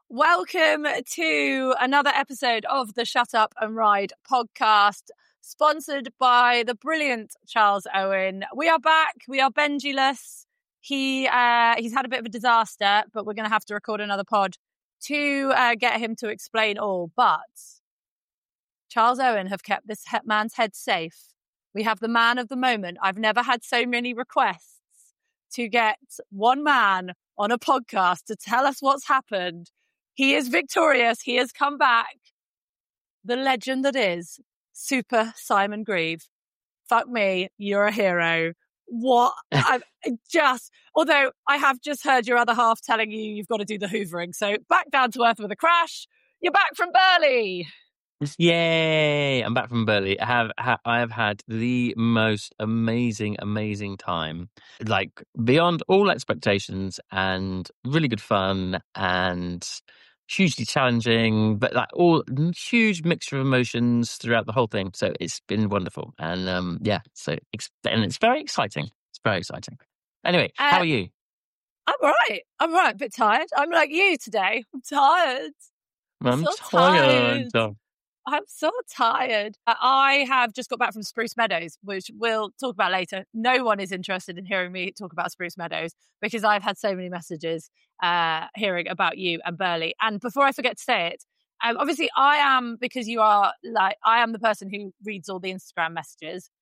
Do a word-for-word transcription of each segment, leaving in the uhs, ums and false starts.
Welcome to another episode of the Shut Up and Ride podcast, sponsored by the brilliant Charles Owen. We are back. We are Benji-less. He, uh, he's had a bit of a disaster, but we're going to have to record another pod to uh, get him to explain all. But Charles Owen have kept this he- man's head safe. We have the man of the moment. I've never had so many requests to get one man on a podcast to tell us what's happened. He is victorious. He has come back. The legend that is Super Simon Grieve. Fuck me, you're a hero. What? I've just, although I have just heard your other half telling you you've got to do the hoovering. So back down to earth with a crash. You're back from Burley. Yay! I'm back from Burley. I have ha- I have had the most amazing, amazing time, like beyond all expectations, and really good fun, and hugely challenging, but like all huge mixture of emotions throughout the whole thing. So it's been wonderful, and um, yeah, so ex- and it's very exciting. It's very exciting. Anyway, Uh, how are you? I'm all right. I'm all right. A bit tired. I'm like you today. I'm tired. I'm so tired. tired. I'm so tired. Uh, I have just got back from Spruce Meadows, which we'll talk about later. No one is interested in hearing me talk about Spruce Meadows because I've had so many messages uh, hearing about you and Burley. And before I forget to say it, um, obviously I am, because you are like, I am the person who reads all the Instagram messages.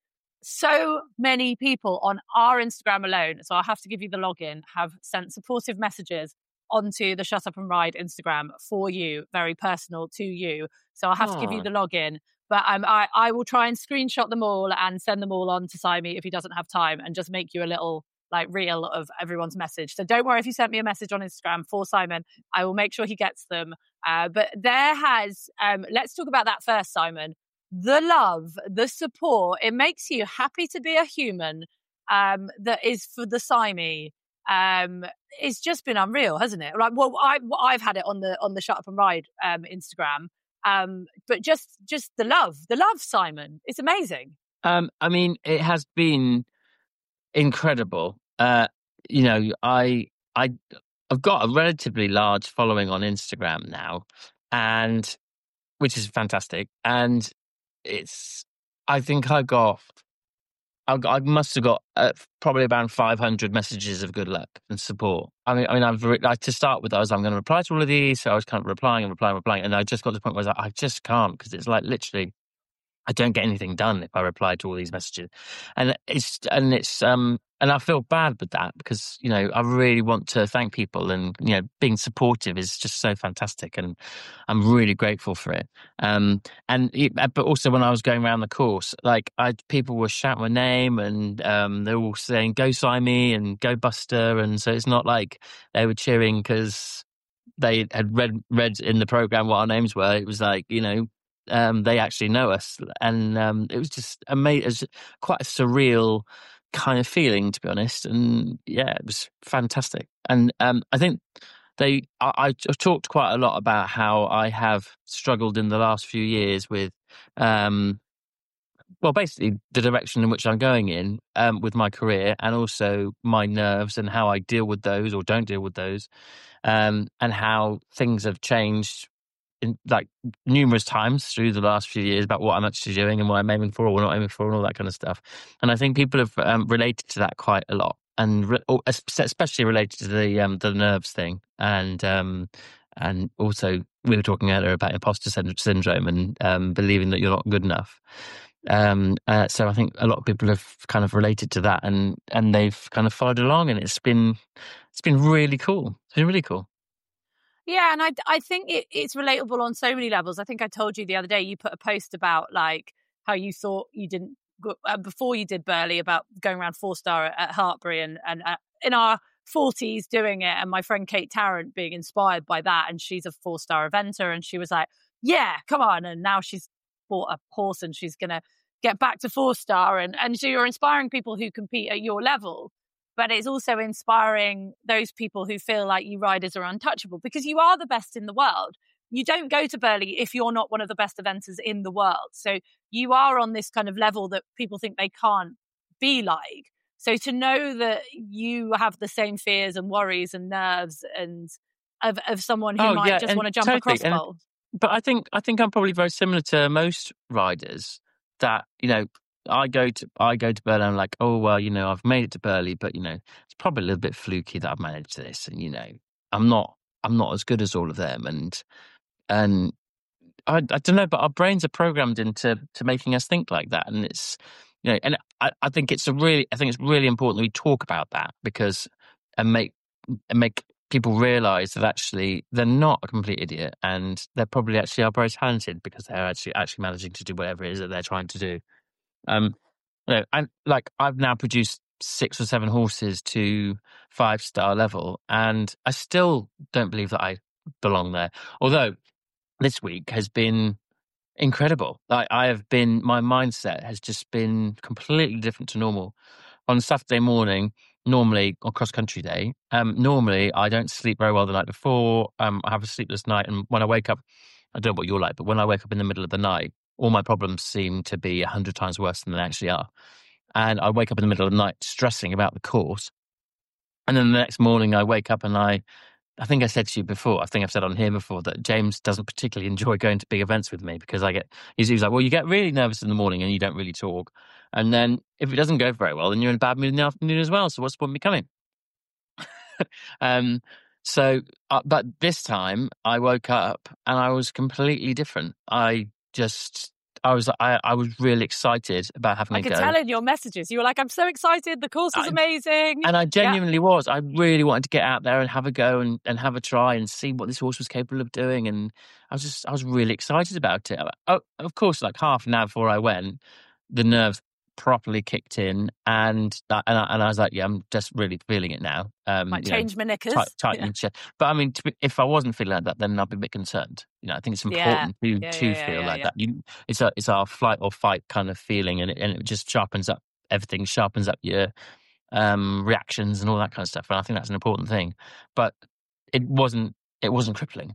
So many people on our Instagram alone, so I'll have to give you the login, have sent supportive messages onto the Shut Up and Ride Instagram for you, very personal to you. So I'll have Aww. to give you the login. But um, I, I will try and screenshot them all and send them all on to Simon if he doesn't have time, and just make you a little like reel of everyone's message. So don't worry if you sent me a message on Instagram for Simon. I will make sure he gets them. Uh, but there has, um, let's talk about that first, Simon. The love, the support, it makes you happy to be a human, um, that is for the Simey. Um, it's just been unreal, hasn't it? Like, well, I, I've had it on the, on the Shut Up and Ride, um, Instagram. Um, but just, just the love, the love, Simon. It's amazing. Um, I mean, it has been incredible. Uh, you know, I, I, I've got a relatively large following on Instagram now, and which is fantastic. And it's, I think I got, I, I must have got uh, probably around five hundred messages of good luck and support. I mean, I mean, I've re- like to start with, I was, I'm going to reply to all of these. So I was kind of replying and replying, replying. And I just got to the point where I was like, I just can't, because it's like literally, I don't get anything done if I reply to all these messages. And it's, and it's, um, and I feel bad with that, because, you know, I really want to thank people, and, you know, being supportive is just so fantastic, and I'm really grateful for it. Um, and, it, but also when I was going around the course, like I, people were shouting my name, and, um, they were all saying, go Simey and go Buster. And so it's not like they were cheering because they had read, read in the program what our names were. It was like, you know, Um, they actually know us, and um, it was just amazing. It was quite a surreal kind of feeling, to be honest. And yeah, it was fantastic. And um, I think they, I, I've talked quite a lot about how I have struggled in the last few years with, um, well, basically the direction in which I'm going in um, with my career, and also my nerves and how I deal with those or don't deal with those, um, and how things have changed in like numerous times through the last few years about what I'm actually doing and what I'm aiming for or not aiming for and all that kind of stuff. And I think people have um, related to that quite a lot, and re- especially related to the um, the nerves thing, and um, and also we were talking earlier about imposter syndrome and um, believing that you're not good enough. Um, uh, so I think a lot of people have kind of related to that, and and they've kind of followed along, and it's been it's been really cool. It's been really cool. Yeah, and I, I think it, it's relatable on so many levels. I think I told you the other day, you put a post about like how you thought you didn't, go, uh, before you did Burley, about going around four star at, at Hartbury, and, and uh, in our forties doing it, and my friend Kate Tarrant being inspired by that, and she's a four star eventer, and she was like, yeah, come on. And now she's bought a horse and she's going to get back to four star. And, and so you're inspiring people who compete at your level. But it's also inspiring those people who feel like you riders are untouchable, because you are the best in the world. You don't go to Burley if you're not one of the best eventers in the world. So you are on this kind of level that people think they can't be like. So to know that you have the same fears and worries and nerves and of, of someone who Oh, might yeah, just and want to jump totally. across And poles. but I think I think I'm probably very similar to most riders that, you know, I go to I go to Burley and I'm like, oh well, you know, I've made it to Burley, but you know, it's probably a little bit fluky that I've managed this, and you know, I'm not I'm not as good as all of them, and and I I don't know, but our brains are programmed into to making us think like that, and it's, you know, and I, I think it's a really I think it's really important that we talk about that because and make and make people realise that actually they're not a complete idiot, and they're probably actually are very talented because they're actually actually managing to do whatever it is that they're trying to do. Um, you know, and like I've now produced six or seven horses to five star level, and I still don't believe that I belong there. Although this week has been incredible. Like I have been, my mindset has just been completely different to normal. On Saturday morning, normally on cross country day, um, normally I don't sleep very well the night before. Um, I have a sleepless night, and when I wake up, I don't know what you're like, but when I wake up in the middle of the night, all my problems seem to be a hundred times worse than they actually are. And I wake up in the middle of the night stressing about the course, and then the next morning I wake up and I I think I said to you before, I think I've said on here before that James doesn't particularly enjoy going to big events with me because I get, he's, he's like, well, you get really nervous in the morning and you don't really talk. And then if it doesn't go very well, then you're in a bad mood in the afternoon as well. So what's the point of me coming? um, so, uh, but this time I woke up and I was completely different. I just, I was, I, I was really excited about having I a could go. tell in your messages. You were like, I'm so excited. The course was I, amazing. And I genuinely yeah. was. I really wanted to get out there and have a go and, and have a try and see what this horse was capable of doing. And I was just, I was really excited about it. Oh, of course, like half an hour before I went, the nerves properly kicked in, and and I, and I was like, yeah, I'm just really feeling it now. Um, Might you change know, my knickers. Tight, tightening yeah. But I mean, to, if I wasn't feeling like that, then I'd be a bit concerned. You know, I think it's important yeah. to Yeah, to yeah, feel yeah, like yeah. that. You, it's a it's our flight or fight kind of feeling, and it, and it just sharpens up everything, sharpens up your um, reactions and all that kind of stuff. And I think that's an important thing. But it wasn't it wasn't crippling.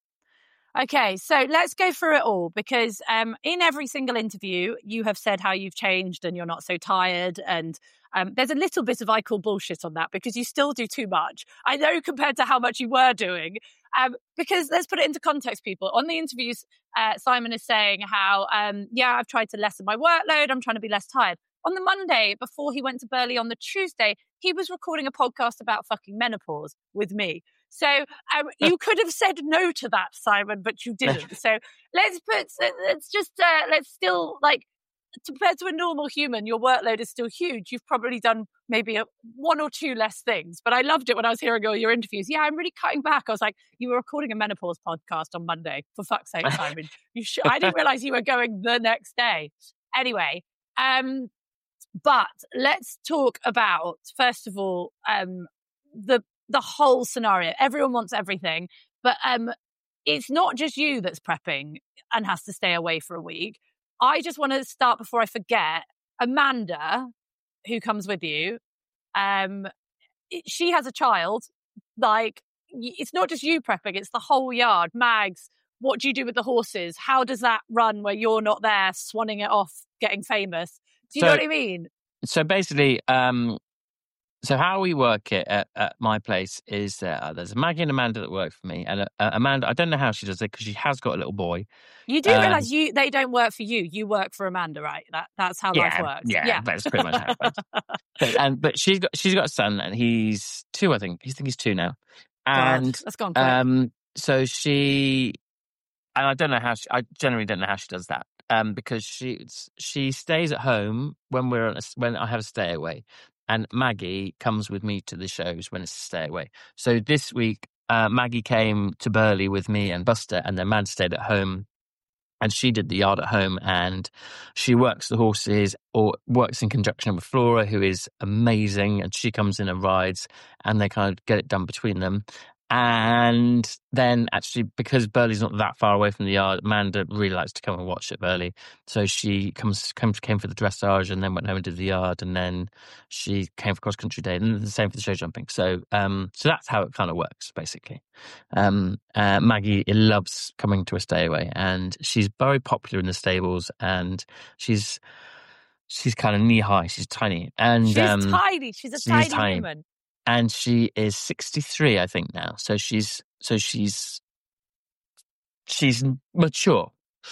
Okay, so let's go through it all because um, in every single interview, you have said how you've changed and you're not so tired. And um, there's a little bit of I call bullshit on that because you still do too much. I know compared to how much you were doing. Um, because let's put it into context, people. On the interviews, uh, Simon is saying how, um, yeah, I've tried to lessen my workload. I'm trying to be less tired. On the Monday, before he went to Burley on the Tuesday, he was recording a podcast about fucking menopause with me. So um, you could have said no to that, Simon, but you didn't. So let's put, let's just, uh, let's still, like, compared to a normal human, your workload is still huge. You've probably done maybe a, one or two less things. But I loved it when I was hearing all your interviews. Yeah, I'm really cutting back. I was like, you were recording a menopause podcast on Monday. For fuck's sake, Simon. You sh- I didn't realize you were going the next day. Anyway, um, but let's talk about, first of all, um, the the whole scenario. Everyone wants everything, but um, it's not just you that's prepping and has to stay away for a week. I just want to start before I forget. Amanda, who comes with you, um, she has a child. Like, it's not just you prepping, it's the whole yard. Mags, what do you do with the horses? How does that run where you're not there, swanning it off, getting famous? Do you so, know what I mean? So basically, um, so how we work it at, at my place is uh, there's Maggie and Amanda that work for me, and uh, Amanda, I don't know how she does it because she has got a little boy. You do um, realise you they don't work for you; you work for Amanda, right? That that's how yeah, life works. Yeah, yeah, that's pretty much how it works. but, and but she's got she's got a son, and he's two, I think. I think he's two now. And God, that's gone quick. Um, so she, and I don't know how she, I generally don't know how she does that. Um, because she she stays at home when we're on a, when I have a stay away, and Maggie comes with me to the shows when it's a stay away. So this week, uh, Maggie came to Burley with me and Buster, and then Mad stayed at home, and she did the yard at home, and she works the horses or works in conjunction with Flora, who is amazing, and she comes in and rides, and they kind of get it done between them. And then actually, because Burley's not that far away from the yard, Amanda really likes to come and watch at Burley. So she comes, comes came for the dressage and then went home and did the yard. And then she came for cross country day and the same for the show jumping. So um, so that's how it kind of works, basically. Um, uh, Maggie loves coming to a stay away, and she's very popular in the stables, and she's she's kind of knee high. She's tiny. And she's um, tiny. She's a she's tiny, tiny woman. and she is sixty-three, I think now. So she's so she's she's mature.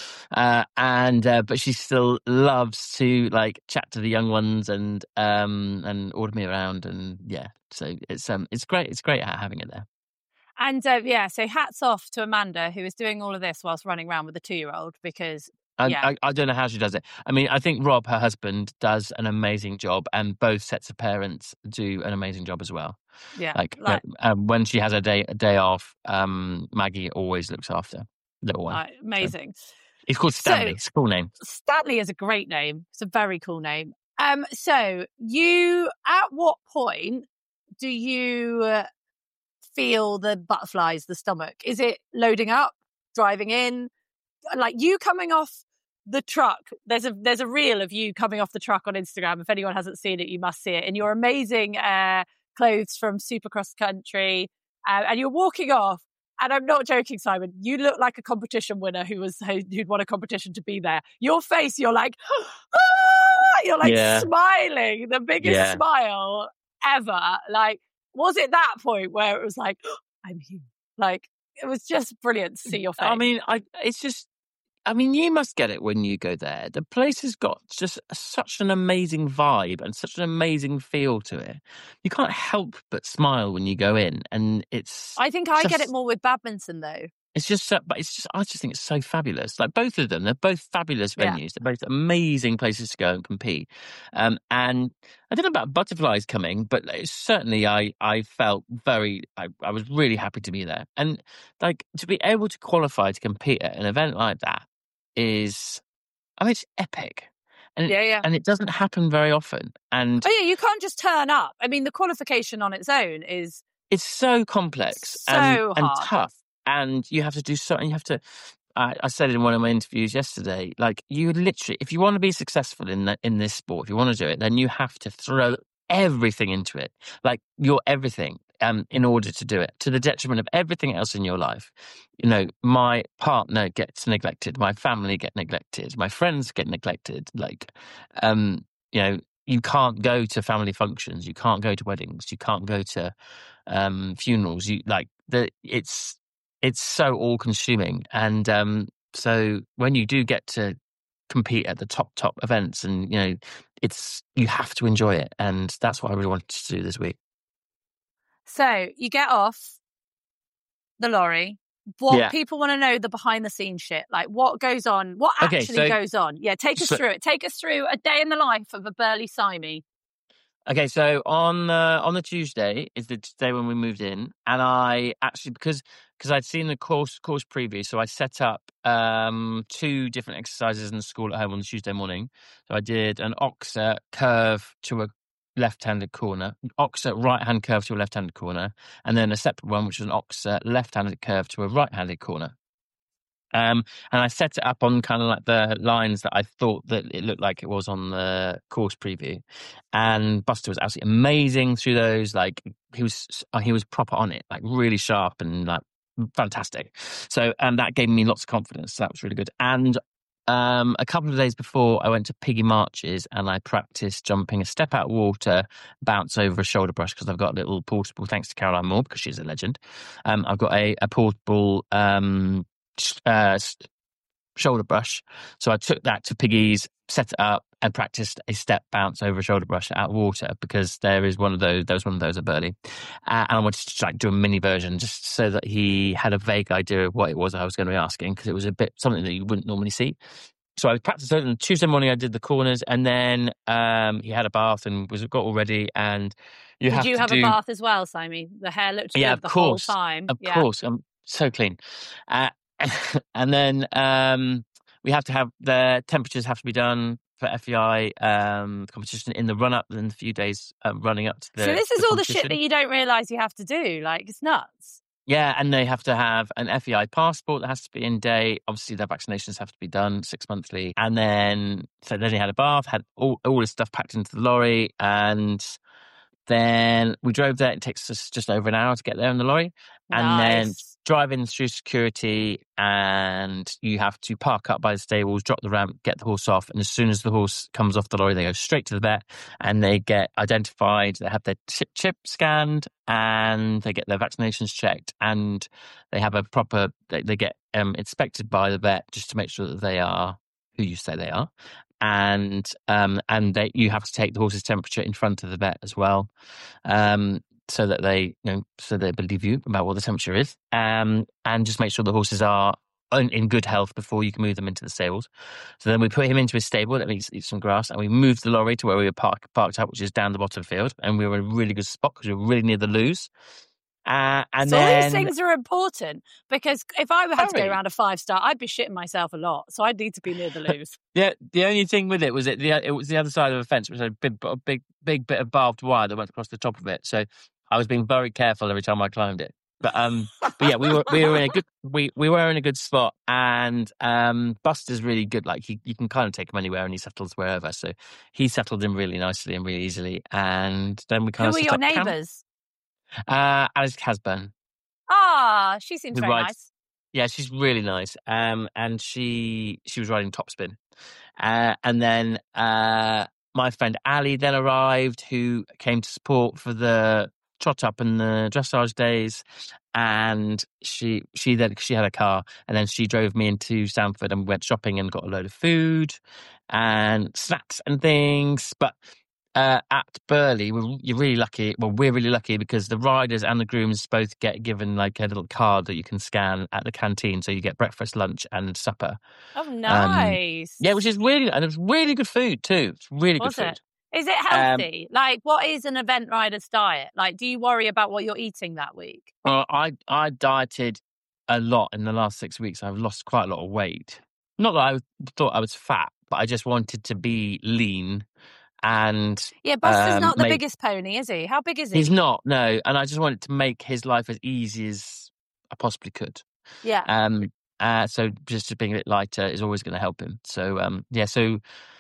Uh, and uh, but she still loves to like chat to the young ones and um and order me around, and yeah, so it's um it's great it's great having it there. And uh, yeah, so hats off to Amanda, who is doing all of this whilst running around with a two-year-old, because I, yeah, I, I don't know how she does it. I mean, I think Rob, her husband, does an amazing job, and both sets of parents do an amazing job as well. yeah, Like, like, um, when she has a day a day off, um, Maggie always looks after little one. like amazing. So, it's called Stanley. So, it's a cool name. Stanley is a great name. It's a very cool name. Um, so you, at what point do you uh, feel the butterflies, the stomach? Is it loading up, driving in, like you coming off the truck? There's a there's a reel of you coming off the truck on Instagram. If anyone hasn't seen it, you must see it. In your amazing uh, clothes from Supercross Country, uh, and you're walking off. And I'm not joking, Simon. You look like a competition winner who was who'd won a competition to be there. Your face, you're like, ah! You're like yeah. smiling, the biggest yeah. smile ever. Like, was it that point where it was like, oh, I'm here? Like, it was just brilliant to see your face. I mean, I it's just. I mean, you must get it when you go there. The place has got just such an amazing vibe and such an amazing feel to it. You can't help but smile when you go in, and it's. I think I just, get it more with badminton, though. It's just, so, but it's just. I just think it's so fabulous. Like both of them, they're both fabulous venues. Yeah. They're both amazing places to go and compete. Um, and I don't know about butterflies coming, but certainly I, I felt very. I, I was really happy to be there, and like to be able to qualify to compete at an event like that is, I mean, it's epic. And, yeah, yeah. and it doesn't happen very often. And oh, yeah, you can't just turn up. I mean, the qualification on its own is... It's so complex so and, hard. and tough. And you have to do so, and you have to... I, I said it in one of my interviews yesterday, like, you literally, if you want to be successful in the, in this sport, if you want to do it, then you have to throw everything into it. Like, your everything. Um, in order to do it, to the detriment of everything else in your life. You know, my partner gets neglected, my family get neglected, my friends get neglected. Like, um, you know, you can't go to family functions, you can't go to weddings, you can't go to um, funerals. You like the it's it's so all consuming, and um, so when you do get to compete at the top top events, and you know, it's you have to enjoy it, and that's what I really wanted to do this week. So you get off the lorry. What yeah. people want to know, the behind the scenes shit, like what goes on, what actually okay, so, goes on. Yeah, take us so, through it. Take us through a day in the life of a burly Simey. Okay, so on uh, on the Tuesday is the day when we moved in, and I actually because because I'd seen the course course preview, so I set up um, two different exercises in the school at home on the Tuesday morning. So I did an Oxa curve to a left-handed corner, Oxa right-hand curve to a left-handed corner, and then a separate one, which was an Oxa left-handed curve to a right-handed corner. Um, and I set it up on kind of like the lines that I thought that it looked like it was on the course preview. And Buster was absolutely amazing through those. Like he was, he was proper on it, like really sharp and like fantastic. So, and that gave me lots of confidence. So that was really good. And Um, a couple of days before, I went to Piggy Marches and I practiced jumping a step out of water, bounce over a shoulder brush, because I've got a little portable, thanks to Caroline Moore, because she's a legend. Um, I've got a, a portable um, uh, shoulder brush. So I took that to Piggy's, set it up, and practiced a step bounce over a shoulder brush out of water, because there is one of those, there was one of those at Burley. Uh, and I wanted to like do a mini version just so that he had a vague idea of what it was I was going to be asking, because it was a bit something that you wouldn't normally see. So I practiced it on Tuesday morning. I did the corners, and then um, he had a bath and was got all ready. And you did have you to have do... a bath as well, Simey? The hair looked yeah, good the course, whole time. Of yeah. course, I'm so clean. Uh, and then um, we have to have the temperatures have to be done for F E I um, competition in the run up, and a few days um, running up to the. So this is all the shit that you don't realise you have to do. Like, it's nuts. Yeah, and they have to have an F E I passport that has to be in date. Obviously, their vaccinations have to be done six monthly. And then, so then he had a bath, had all, all his stuff packed into the lorry. And then we drove there. It takes us just over an hour to get there in the lorry. And nice. then drive in through security, and you have to park up by the stables, drop the ramp, get the horse off, and as soon as the horse comes off the lorry, they go straight to the vet, and they get identified, they have their chip, chip scanned, and they get their vaccinations checked, and they have a proper, they, they get um, inspected by the vet just to make sure that they are who you say they are. And um, and they, you have to take the horse's temperature in front of the vet as well. Um, so that they, you know, so they believe you about what the temperature is, um, and just make sure the horses are in, in good health before you can move them into the stables. So then we put him into his stable, let me eat, eat some grass, and we moved the lorry to where we were park, parked up, which is down the bottom field, and we were in a really good spot because we were really near the loos. Uh, and so then, all these things are important, because if I had to go around a five star, I'd be shitting myself a lot. So I'd need to be near the loos. Yeah, the only thing with it was it the it was the other side of the fence, which was a big, a big, big bit of barbed wire that went across the top of it. So I was being very careful every time I climbed it. But um, but yeah, we were we were in a good we we were in a good spot, and um, Buster's really good. Like he, you can kind of take him anywhere, and he settles wherever. So he settled in really nicely and really easily. And then we kind Who of are your neighbours? Uh, Alice Casburn. Ah, she seems Who very rides- nice. Yeah, she's really nice. Um, and she she was riding Topspin, uh, and then uh, my friend Ali then arrived, who came to support for the trot up and the dressage days, and she she then she had a car, and then she drove me into Stamford, and we went shopping and got a load of food and snacks and things, but. Uh, at Burley, we're, you're really lucky. Well, we're really lucky because the riders and the grooms both get given like a little card that you can scan at the canteen, so you get breakfast, lunch, and supper. Oh, nice! Um, yeah, which is really, and it's really good food too. It's really Was good food. It? Is it healthy? Um, like, what is an event rider's diet? Like, do you worry about what you're eating that week? Well, I I dieted a lot in the last six weeks. I've lost quite a lot of weight. Not that I thought I was fat, but I just wanted to be lean. And yeah, Buster's um, not the make, biggest pony, is he? How big is he? He's not, no. And I just wanted to make his life as easy as I possibly could. Yeah. Um. Uh. So just being a bit lighter is always going to help him. So um. Yeah. So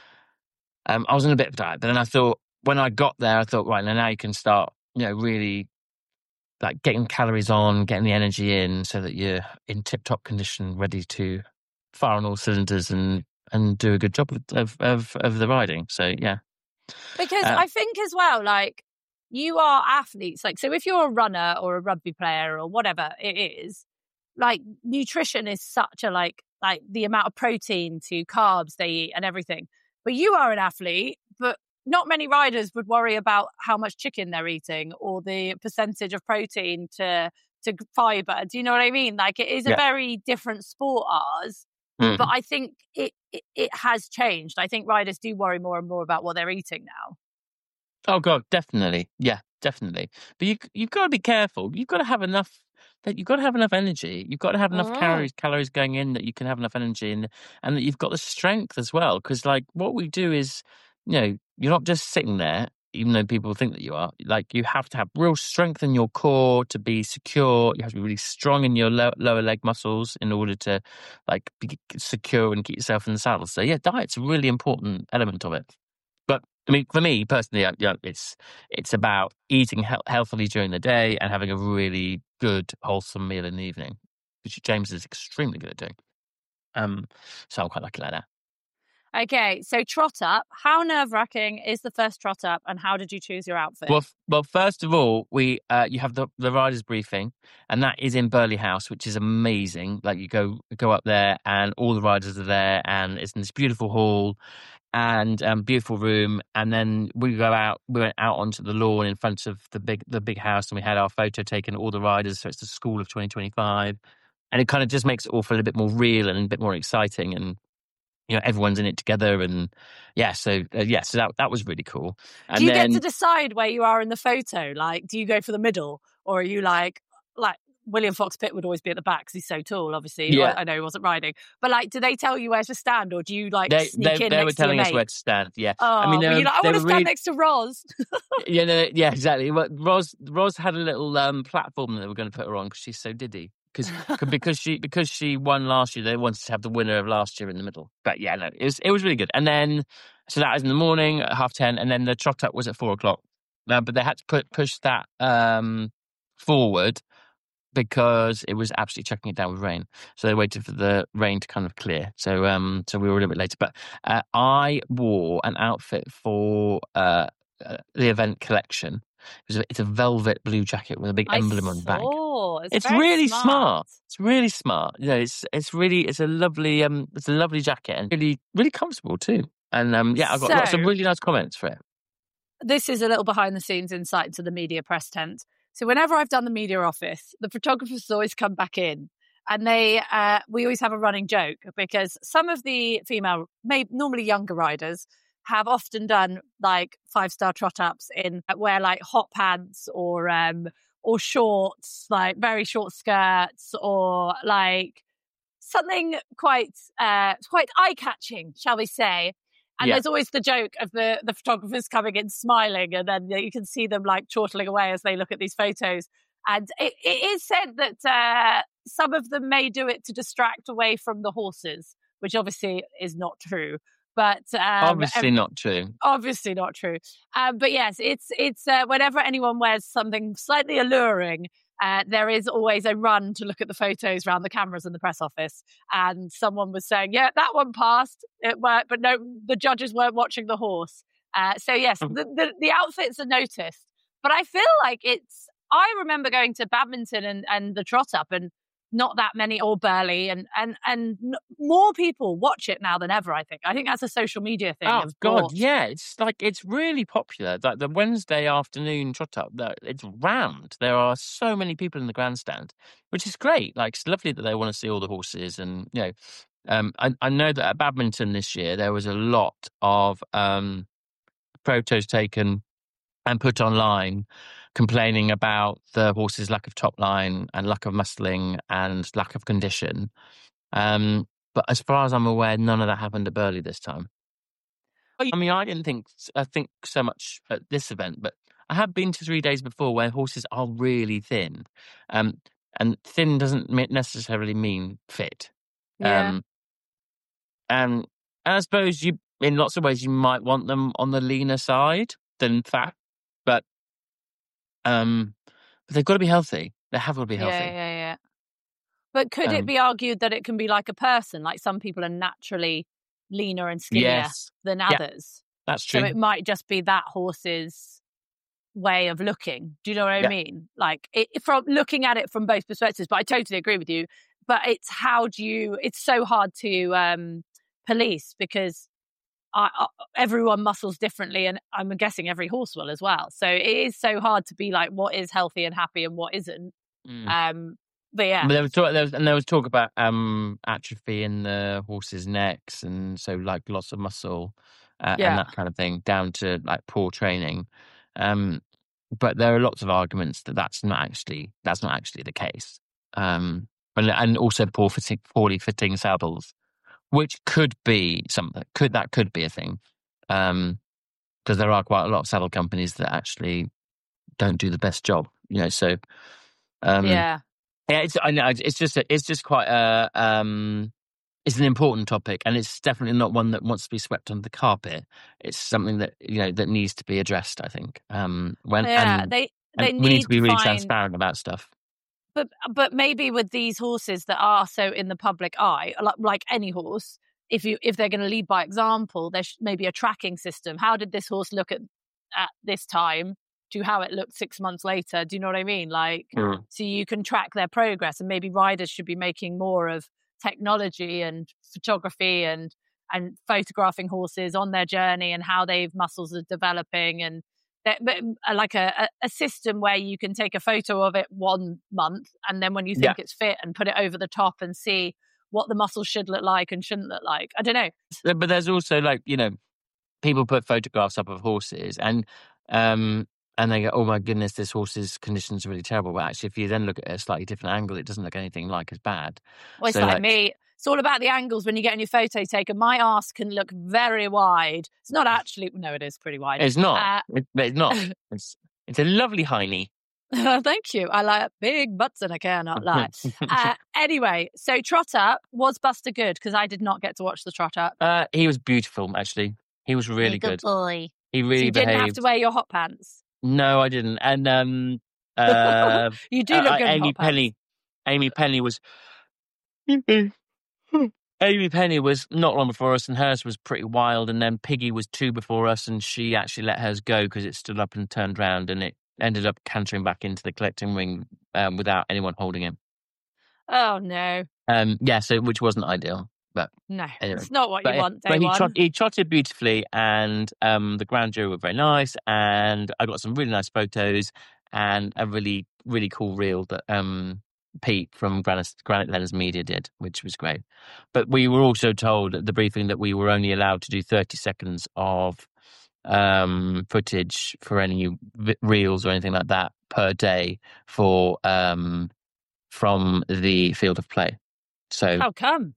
um. I was on a bit of a diet, but then I thought when I got there, I thought right now you can start, you know, really like getting calories on, getting the energy in, so that you're in tip-top condition, ready to fire on all cylinders and and do a good job of of of, of the riding. So yeah. Because uh, I think as well, like, you are athletes. Like, so if you're a runner or a rugby player or whatever it is, like, nutrition is such a, like, like the amount of protein to carbs they eat and everything. But you are an athlete, but not many riders would worry about how much chicken they're eating or the percentage of protein to, to fiber. Do you know what I mean? Like, it is a yeah. very different sport, ours. Mm. But I think it, it it has changed. I think riders do worry more and more about what they're eating now. Oh God, definitely, yeah, definitely. But you you've got to be careful. You've got to have enough. That you've got to have enough energy. You've got to have enough mm. calories calories going in that you can have enough energy, and and that you've got the strength as well. Because like what we do is, you know, you're not just sitting there. Even though people think that you are, like you have to have real strength in your core to be secure. You have to be really strong in your lo- lower leg muscles in order to, like, be secure and keep yourself in the saddle. So yeah, diet's a really important element of it. But I mean, for me personally, you know, it's it's about eating he- healthily during the day and having a really good, wholesome meal in the evening, which James is extremely good at doing. Um, so I'm quite lucky like that. Okay, so trot up. How nerve-wracking is the first trot up, and how did you choose your outfit? Well, well, first of all, we uh, you have the, the riders briefing, and that is in Burley House, which is amazing. Like you go go up there, and all the riders are there, and it's in this beautiful hall and um, beautiful room. And then we go out. We went out onto the lawn in front of the big the big house, and we had our photo taken. All the riders, so it's the School of twenty twenty-five, and it kind of just makes it all feel a bit more real and a bit more exciting and. You know, everyone's in it together, and yeah, so uh, yeah, so that that was really cool. And do you then, get to decide where you are in the photo? Like, do you go for the middle, or are you like like William Fox Pitt would always be at the back because he's so tall? Obviously, yeah. I, I know he wasn't riding, but like, do they tell you where to stand, or do you like they, sneak they, in they next were telling to us mate? where to stand. Yeah, oh, I mean, you're like, I want to stand really... next to Roz. yeah, no, yeah, exactly. Well, Roz Roz had a little um, platform that they were going to put her on because she's so diddy. Because because she because she won last year, they wanted to have the winner of last year in the middle. But yeah, no, it was it was really good. And then so that was in the morning at half ten, and then the trot up was at four o'clock. Uh, but they had to put push that um, forward because it was absolutely chucking it down with rain. So they waited for the rain to kind of clear. So um, so we were a little bit later. But uh, I wore an outfit for uh, uh, the event collection. It was a, it's a velvet blue jacket with a big I emblem on the back. saw. It's, It's very really smart. smart. It's really smart. You know, it's it's really it's a lovely um it's a lovely jacket and really really comfortable too. And um yeah, I've got lots of So- really nice comments for it. This is a little behind the scenes insight into the media press tent. So whenever I've done the media office, the photographers always come back in, and they uh, we always have a running joke because some of the female, maybe normally younger riders, have often done like five star trot ups in wear like hot pants or um or shorts, like very short skirts, or like something quite uh quite eye catching, shall we say. And Yeah. there's always the joke of the, the photographers coming in smiling, and then you can see them like chortling away as they look at these photos. And it, it is said that uh, some of them may do it to distract away from the horses, which obviously is not true. But um, Obviously not true. obviously not true. Um, but yes, it's it's uh, whenever anyone wears something slightly alluring, uh, there is always a run to look at the photos around the cameras in the press office. And someone was saying, yeah, that one passed, it worked, but no, the judges weren't watching the horse. Uh, so yes, Mm. the, the, the outfits are noticed. But I feel like it's, I remember going to badminton and, and the trot up, and not that many, or Burley, and and and n- more people watch it now than ever. I think. I think that's a social media thing. Oh of God, brought- yeah, it's like it's really popular. Like the Wednesday afternoon trot up, that- it's rammed. There are so many people in the grandstand, which is great. Like it's lovely that they want to see all the horses, and you know, um, I, I know that at badminton this year there was a lot of um, photos taken and put online complaining about the horses' lack of top line and lack of muscling and lack of condition. Um, but as far as I'm aware, none of that happened at Burley this time. I mean, I didn't think I think so much at this event, but I have been to three days before where horses are really thin, um, and thin doesn't me- necessarily mean fit. Yeah. Um, and, and I suppose you, in lots of ways, you might want them on the leaner side than fat, but um, but they've got to be healthy. They have got to be healthy. Yeah, yeah, yeah. But could it Um, be argued that it can be like a person? Like some people are naturally leaner and skinnier Yes, than Yeah. others. that's true. So it might just be that horse's way of looking. Do you know what I Yeah. mean? Like it, from looking at it from both perspectives. But I totally agree with you. But it's how do you? It's so hard to um, police because I, I, everyone muscles differently, and I'm guessing every horse will as well. So it is so hard to be like what is healthy and happy and what isn't. Mm. Um, but yeah, But there was talk, there was, and there was talk about um, atrophy in the horses' necks, and so like loss of muscle uh, Yeah. and that kind of thing, down to like poor training. Um, but there are lots of arguments that that's not actually that's not actually the case, um, and and also poor fitting, poorly fitting saddles, which could be something. Could that could be a thing? Um, because there are quite a lot of saddle companies that actually don't do the best job. You know, so um, yeah. Yeah, it's I know it's just a, it's just quite a um it's an important topic, and it's definitely not one that wants to be swept under the carpet. It's something that you know that needs to be addressed. I think um when Yeah, and, they they and need we need to be really find, transparent about stuff. But but maybe with these horses that are so in the public eye, like, like any horse, if you if they're going to lead by example, there should maybe a tracking system. How did this horse look at at this time to how it looked six months later? Do you know what I mean? Like, Mm. so you can track their progress, and maybe riders should be making more of technology and photography and and photographing horses on their journey and how they've muscles are developing, and that, but uh, like a, a system where you can take a photo of it one month, and then when you think Yeah. it's fit, and put it over the top and see what the muscles should look like and shouldn't look like. I don't know. But there's also like you know people put photographs up of horses and um and they go, oh my goodness, this horse's conditions are really terrible. But actually, if you then look at a slightly different angle, it doesn't look anything like as bad. Well, it's So, like, like- me. It's all about the angles when you're getting your photo taken. My arse can look very wide. It's not actually. No, it is pretty wide. It's not. Uh, It- but it's not. It's it's a lovely hiney. Thank you. I like big butts and I cannot lie. uh, anyway, so Trot Up was Buster good? Because I did not get to watch the Trot Up. Uh, he was beautiful, actually. He was really good. boy. He So really you didn't have behaved. to wear your hot pants. No, I didn't. And um, uh, You do uh, look uh, good in Amy hot pants. Penny, Amy Penny was Amy Penny was not long before us, and hers was pretty wild. And then Piggy was two before us, and she actually let hers go because it stood up and turned round, and it ended up cantering back into the collecting ring um, without anyone holding him. Oh no! Um, yeah, so which wasn't ideal, but no, anyway. it's not what but, you want. Day but he, one. trot, he trotted beautifully, and um, the ground jury were very nice, and I got some really nice photos and a really really cool reel that um. Pete from Granite, Granite Lens Media did, which was great. But we were also told at the briefing that we were only allowed to do thirty seconds of um, footage for any v- reels or anything like that per day for um, from the field of play. So how come?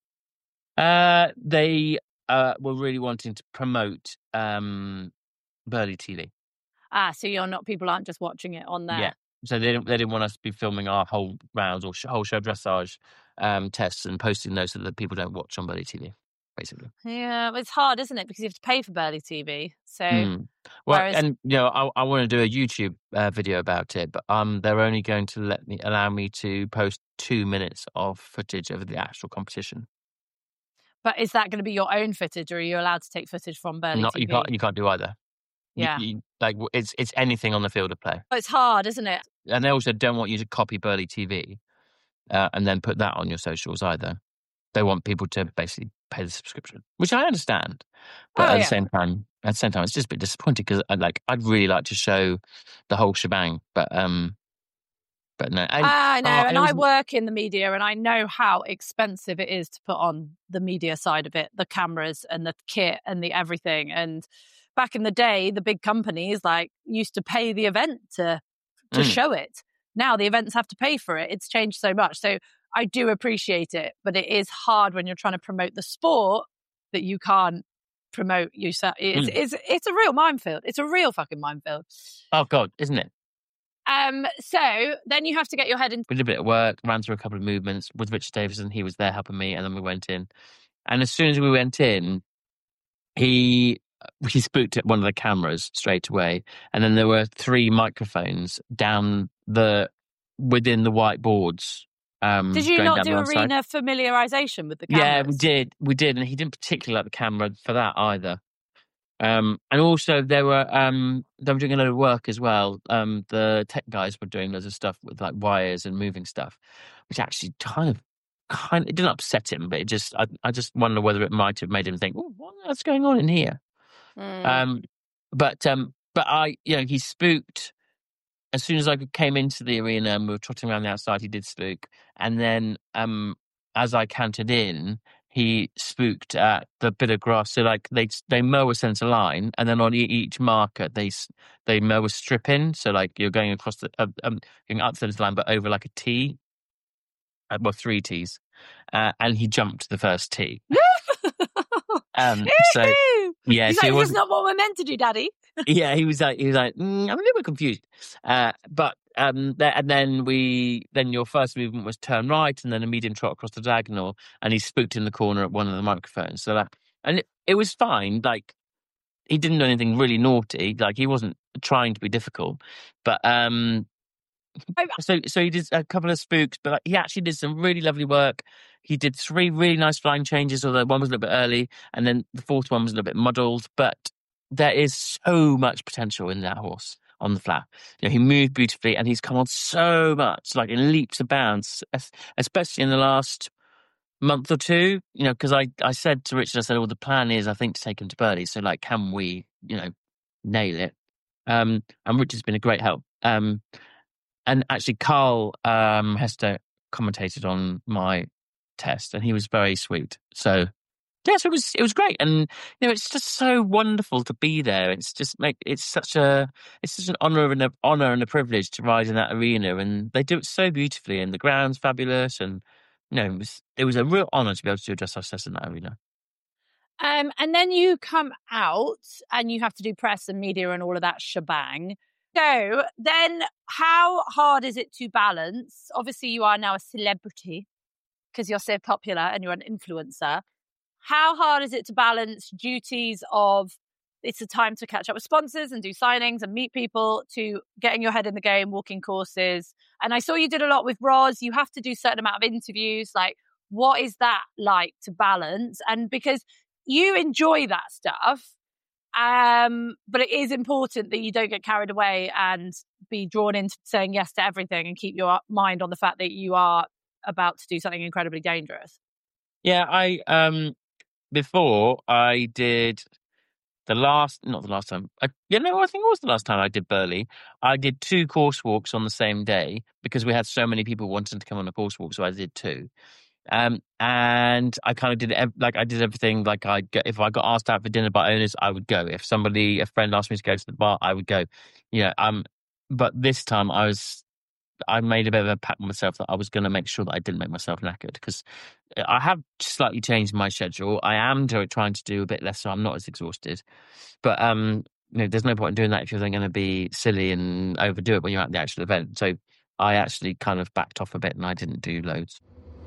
Uh, they uh, were really wanting to promote um, Burley T V. Ah, so you're not. People aren't just watching it on there. Yeah. So they didn't, they didn't want us to be filming our whole rounds or sh- whole show dressage um, tests and posting those so that people don't watch on Burley T V, basically. Yeah, it's hard, isn't it? Because you have to pay for Burley T V. So, mm. well, whereas... and you know, I, I want to do a YouTube uh, video about it, but um, they're only going to let me allow me to post two minutes of footage of the actual competition. But is that going to be your own footage, or are you allowed to take footage from Burley Not, T V? You can't. You can't do either. Yeah, you, you, like it's it's anything on the field of play. It's hard, isn't it? And they also don't want you to copy Burley T V uh, and then put that on your socials either. They want people to basically pay the subscription, which I understand, but oh, at yeah. the same time, at the same time, it's just a bit disappointing because I'd like I'd really like to show the whole shebang, but um, but no, and, I know, oh, and, and I was, work in the media, and I know how expensive it is to put on the media side of it, the cameras and the kit and the everything. And back in the day, the big companies like used to pay the event to to mm. show it. Now the events have to pay for it. It's changed so much. So I do appreciate it, but it is hard when you're trying to promote the sport that you can't promote yourself. It's, Mm. it's, it's a real minefield. It's a real fucking minefield. Oh God, isn't it? Um, so then you have to get your head into... We did a bit of work, ran through a couple of movements with Richard Davison. He was there helping me, and then we went in. And as soon as we went in, he he spooked at one of the cameras straight away, and then there were three microphones down the within the whiteboards. Um, did you going not down do the other side. arena familiarization with the cameras? Yeah, we did, we did, and he didn't particularly like the camera for that either. Um, and also there were um, they were doing a lot of work as well. Um, the tech guys were doing loads of stuff with like wires and moving stuff, which actually kind of, kind of, it didn't upset him, but it just, I, I just wonder whether it might have made him think, oh, what's going on in here? Mm. Um, but um, but I, you know, he spooked as soon as I came into the arena and we were trotting around the outside. He did spook, and then um, as I cantered in, he spooked at the bit of grass. So like they they mow a centre line, and then on each marker they they mow a strip in. So like you're going across the uh, um going up the centre line, but over like a T, uh, well three T's, uh, and he jumped the first T. um, so yeah, he's so like, he this is not what we're meant to do, Daddy. yeah, he was like, he was like, mm, I'm a little bit confused. Uh, but um, th- and then we, then your first movement was turn right, and then a medium trot across the diagonal, and he spooked in the corner at one of the microphones. So that, and it, it was fine. Like he didn't do anything really naughty. Like he wasn't trying to be difficult. But um, so so he did a couple of spooks, but like, he actually did some really lovely work. He did three really nice flying changes, although one was a little bit early, and then the fourth one was a little bit muddled, but there is so much potential in that horse on the flat. You know, he moved beautifully, and he's come on so much, like in leaps and bounds, especially in the last month or two. You know, because I, I said to Richard, I said, well, the plan is, I think, to take him to Burley. So, like, can we, you know, nail it? Um, and Richard's been a great help. Um, and actually, Carl um, Hester commentated on my test, and he was very sweet. So. Yes, it was it was great, and you know it's just so wonderful to be there. It's just make it's such a it's such an honor and a honor and a privilege to ride in that arena, and they do it so beautifully, and the ground's fabulous, and you know it was it was a real honor to be able to do a dressage test in that arena. Um, and then you come out and you have to do press and media and all of that shebang. So then, how hard is it to balance? Obviously, you are now a celebrity because you're so popular and you're an influencer. How hard is it to balance duties of it's a time to catch up with sponsors and do signings and meet people, to getting your head in the game, walking courses. And I saw you did a lot with Roz. You have to do a certain amount of interviews. Like, what is that like to balance? And because you enjoy that stuff, um, but it is important that you don't get carried away and be drawn into saying yes to everything, and keep your mind on the fact that you are about to do something incredibly dangerous. Yeah, I um before I did the last, not the last time, I, you know, I think it was the last time I did Burley. I did two course walks on the same day because we had so many people wanting to come on a course walk, so I did two. Um, and I kind of did it like I did everything. Like I, if I got asked out for dinner by owners, I would go. If somebody, a friend asked me to go to the bar, I would go. You know, um, but this time I was, I made a bit of a pact with myself that I was going to make sure that I didn't make myself knackered, because I have slightly changed my schedule. I am do, trying to do a bit less, so I'm not as exhausted. But um, you know, there's no point in doing that if you're then going to be silly and overdo it when you're at the actual event. So I actually kind of backed off a bit and I didn't do loads.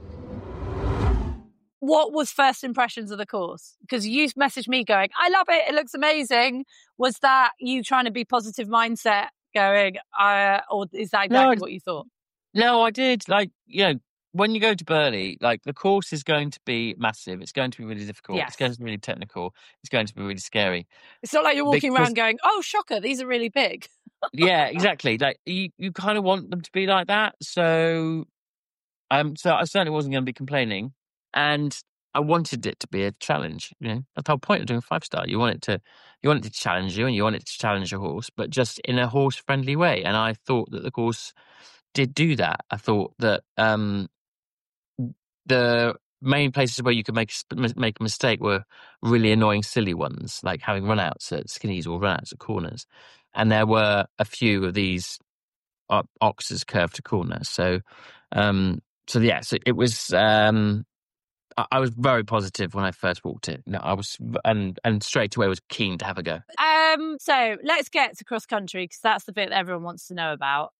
What was first impressions of the course? Because you messaged me going, I love it, it looks amazing. Was that you trying to be positive mindset going, uh, or is that exactly No, what you thought? No, I did. Like, you know, when you go to Burley, like the course is going to be massive. It's going to be really difficult. Yes. It's going to be really technical. It's going to be really scary. It's not like you're walking Because- around going, oh, shocker, these are really big. Yeah, exactly. Like you, you kind of want them to be like that. So, um, so I certainly wasn't going to be complaining, and I wanted it to be a challenge. You know, that's the whole point of doing five star. You want it to, you want it to challenge you, and you want it to challenge your horse, but just in a horse friendly way. And I thought that the course did do that. I thought that um, the main places where you could make make a mistake were really annoying, silly ones, like having runouts at skinnies or runouts at corners. And there were a few of these uh, oxes curved to corners. So, um, so yeah, so it was. Um, I, I was very positive when I first walked it. No, I was, and and straight away was keen to have a go. Um, so let's get to cross country, because that's the bit that everyone wants to know about.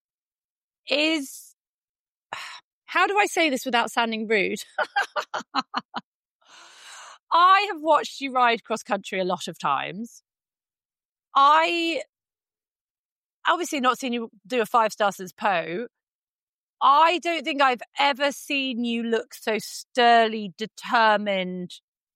Is how do I say this without sounding rude? I have watched you ride cross country a lot of times. I obviously not seen you do a five star since Poe. I don't think I've ever seen you look so sturdily determined,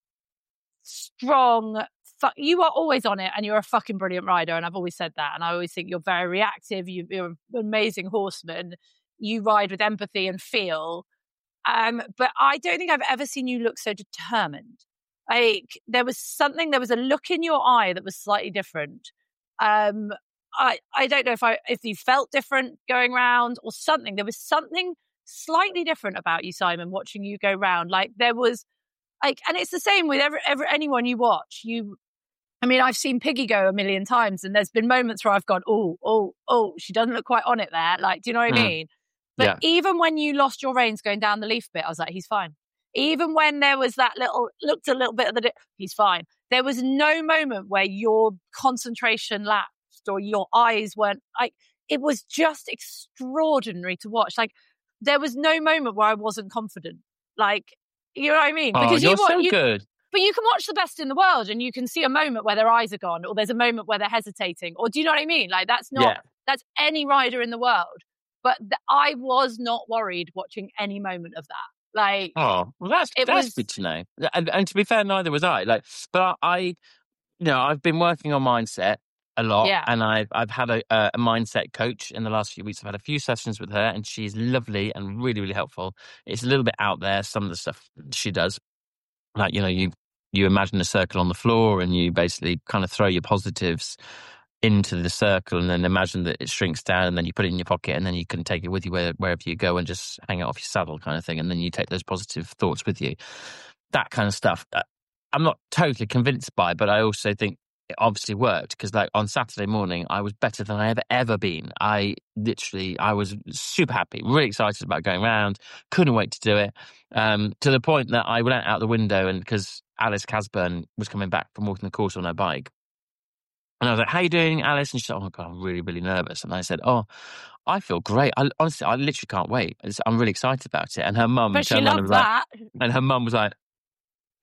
strong. Fu- you are always on it, and you're a fucking brilliant rider. And I've always said that. And I always think you're very reactive. You, you're an amazing horseman. You ride with empathy and feel. Um, but I don't think I've ever seen you look so determined. Like there was something, there was a look in your eye that was slightly different. Um, I, I don't know if I if you felt different going round or something. There was something slightly different about you, Simon, watching you go round. Like there was like, and it's the same with every, every anyone you watch. You, I mean, I've seen Piggy go a million times, and there's been moments where I've gone, oh, oh, oh, she doesn't look quite on it there. Like, do you know what mm. I mean? But yeah. Even when you lost your reins going down the leaf bit, I was like, he's fine. Even when there was that little, looked a little bit of the, he's fine. There was no moment where your concentration lapsed or your eyes weren't like, it was just extraordinary to watch. Like there was no moment where I wasn't confident. Like, you know what I mean? Oh, because you're you, so you, good. But you can watch the best in the world and you can see a moment where their eyes are gone, or there's a moment where they're hesitating, or do you know what I mean? Like that's not, yeah. That's any rider in the world. But th- I was not worried watching any moment of that. Like, oh, well, that's that's was... good to know. And, and to be fair, neither was I. Like, but I, you know, I've been working on mindset a lot, yeah. and I've I've had a, a mindset coach in the last few weeks. I've had a few sessions with her, and she's lovely and really, really helpful. It's a little bit out there, some of the stuff she does, like you know, you you imagine a circle on the floor, and you basically kind of throw your positives into the circle, and then imagine that it shrinks down, and then you put it in your pocket, and then you can take it with you where, wherever you go, and just hang it off your saddle, kind of thing. And then you take those positive thoughts with you. That kind of stuff. I'm not totally convinced by, but I also think it obviously worked, because like on Saturday morning, I was better than I ever ever been. I literally, I was super happy, really excited about going around. Couldn't wait to do it. Um, to the point that I went out the window, and because Alice Casburn was coming back from walking the course on her bike. And I was like, how you doing, Alice? And she said, oh, my God, I'm really, really nervous. And I said, oh, I feel great. I, honestly, I literally can't wait. It's, I'm really excited about it. And her mum but turned she around and loved was that. like, and her mum was like,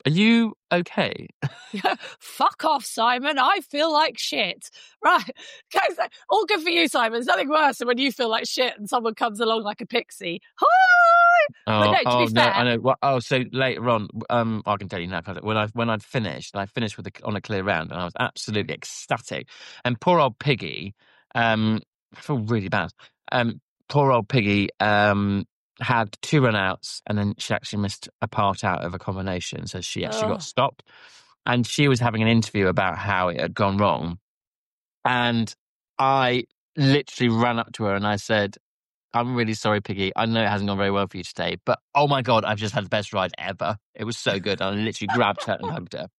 Are you okay? Fuck off, Simon. I feel like shit. Right. All good for you, Simon. There's nothing worse than when you feel like shit and someone comes along like a pixie. Hi! Oh, but no, to oh be no, fair, I know. Well, oh, so later on, um, I can tell you now. When I when I'd finished, I finished with a, on a clear round, and I was absolutely ecstatic. And poor old Piggy, um, I feel really bad. Um, poor old Piggy, um, had two run outs, and then she actually missed a part out of a combination, so she actually Ugh. got stopped. And she was having an interview about how it had gone wrong, and I literally ran up to her and I said, I'm really sorry, Piggy. I know it hasn't gone very well for you today, but oh my God, I've just had the best ride ever. It was so good. I literally grabbed her and hugged her.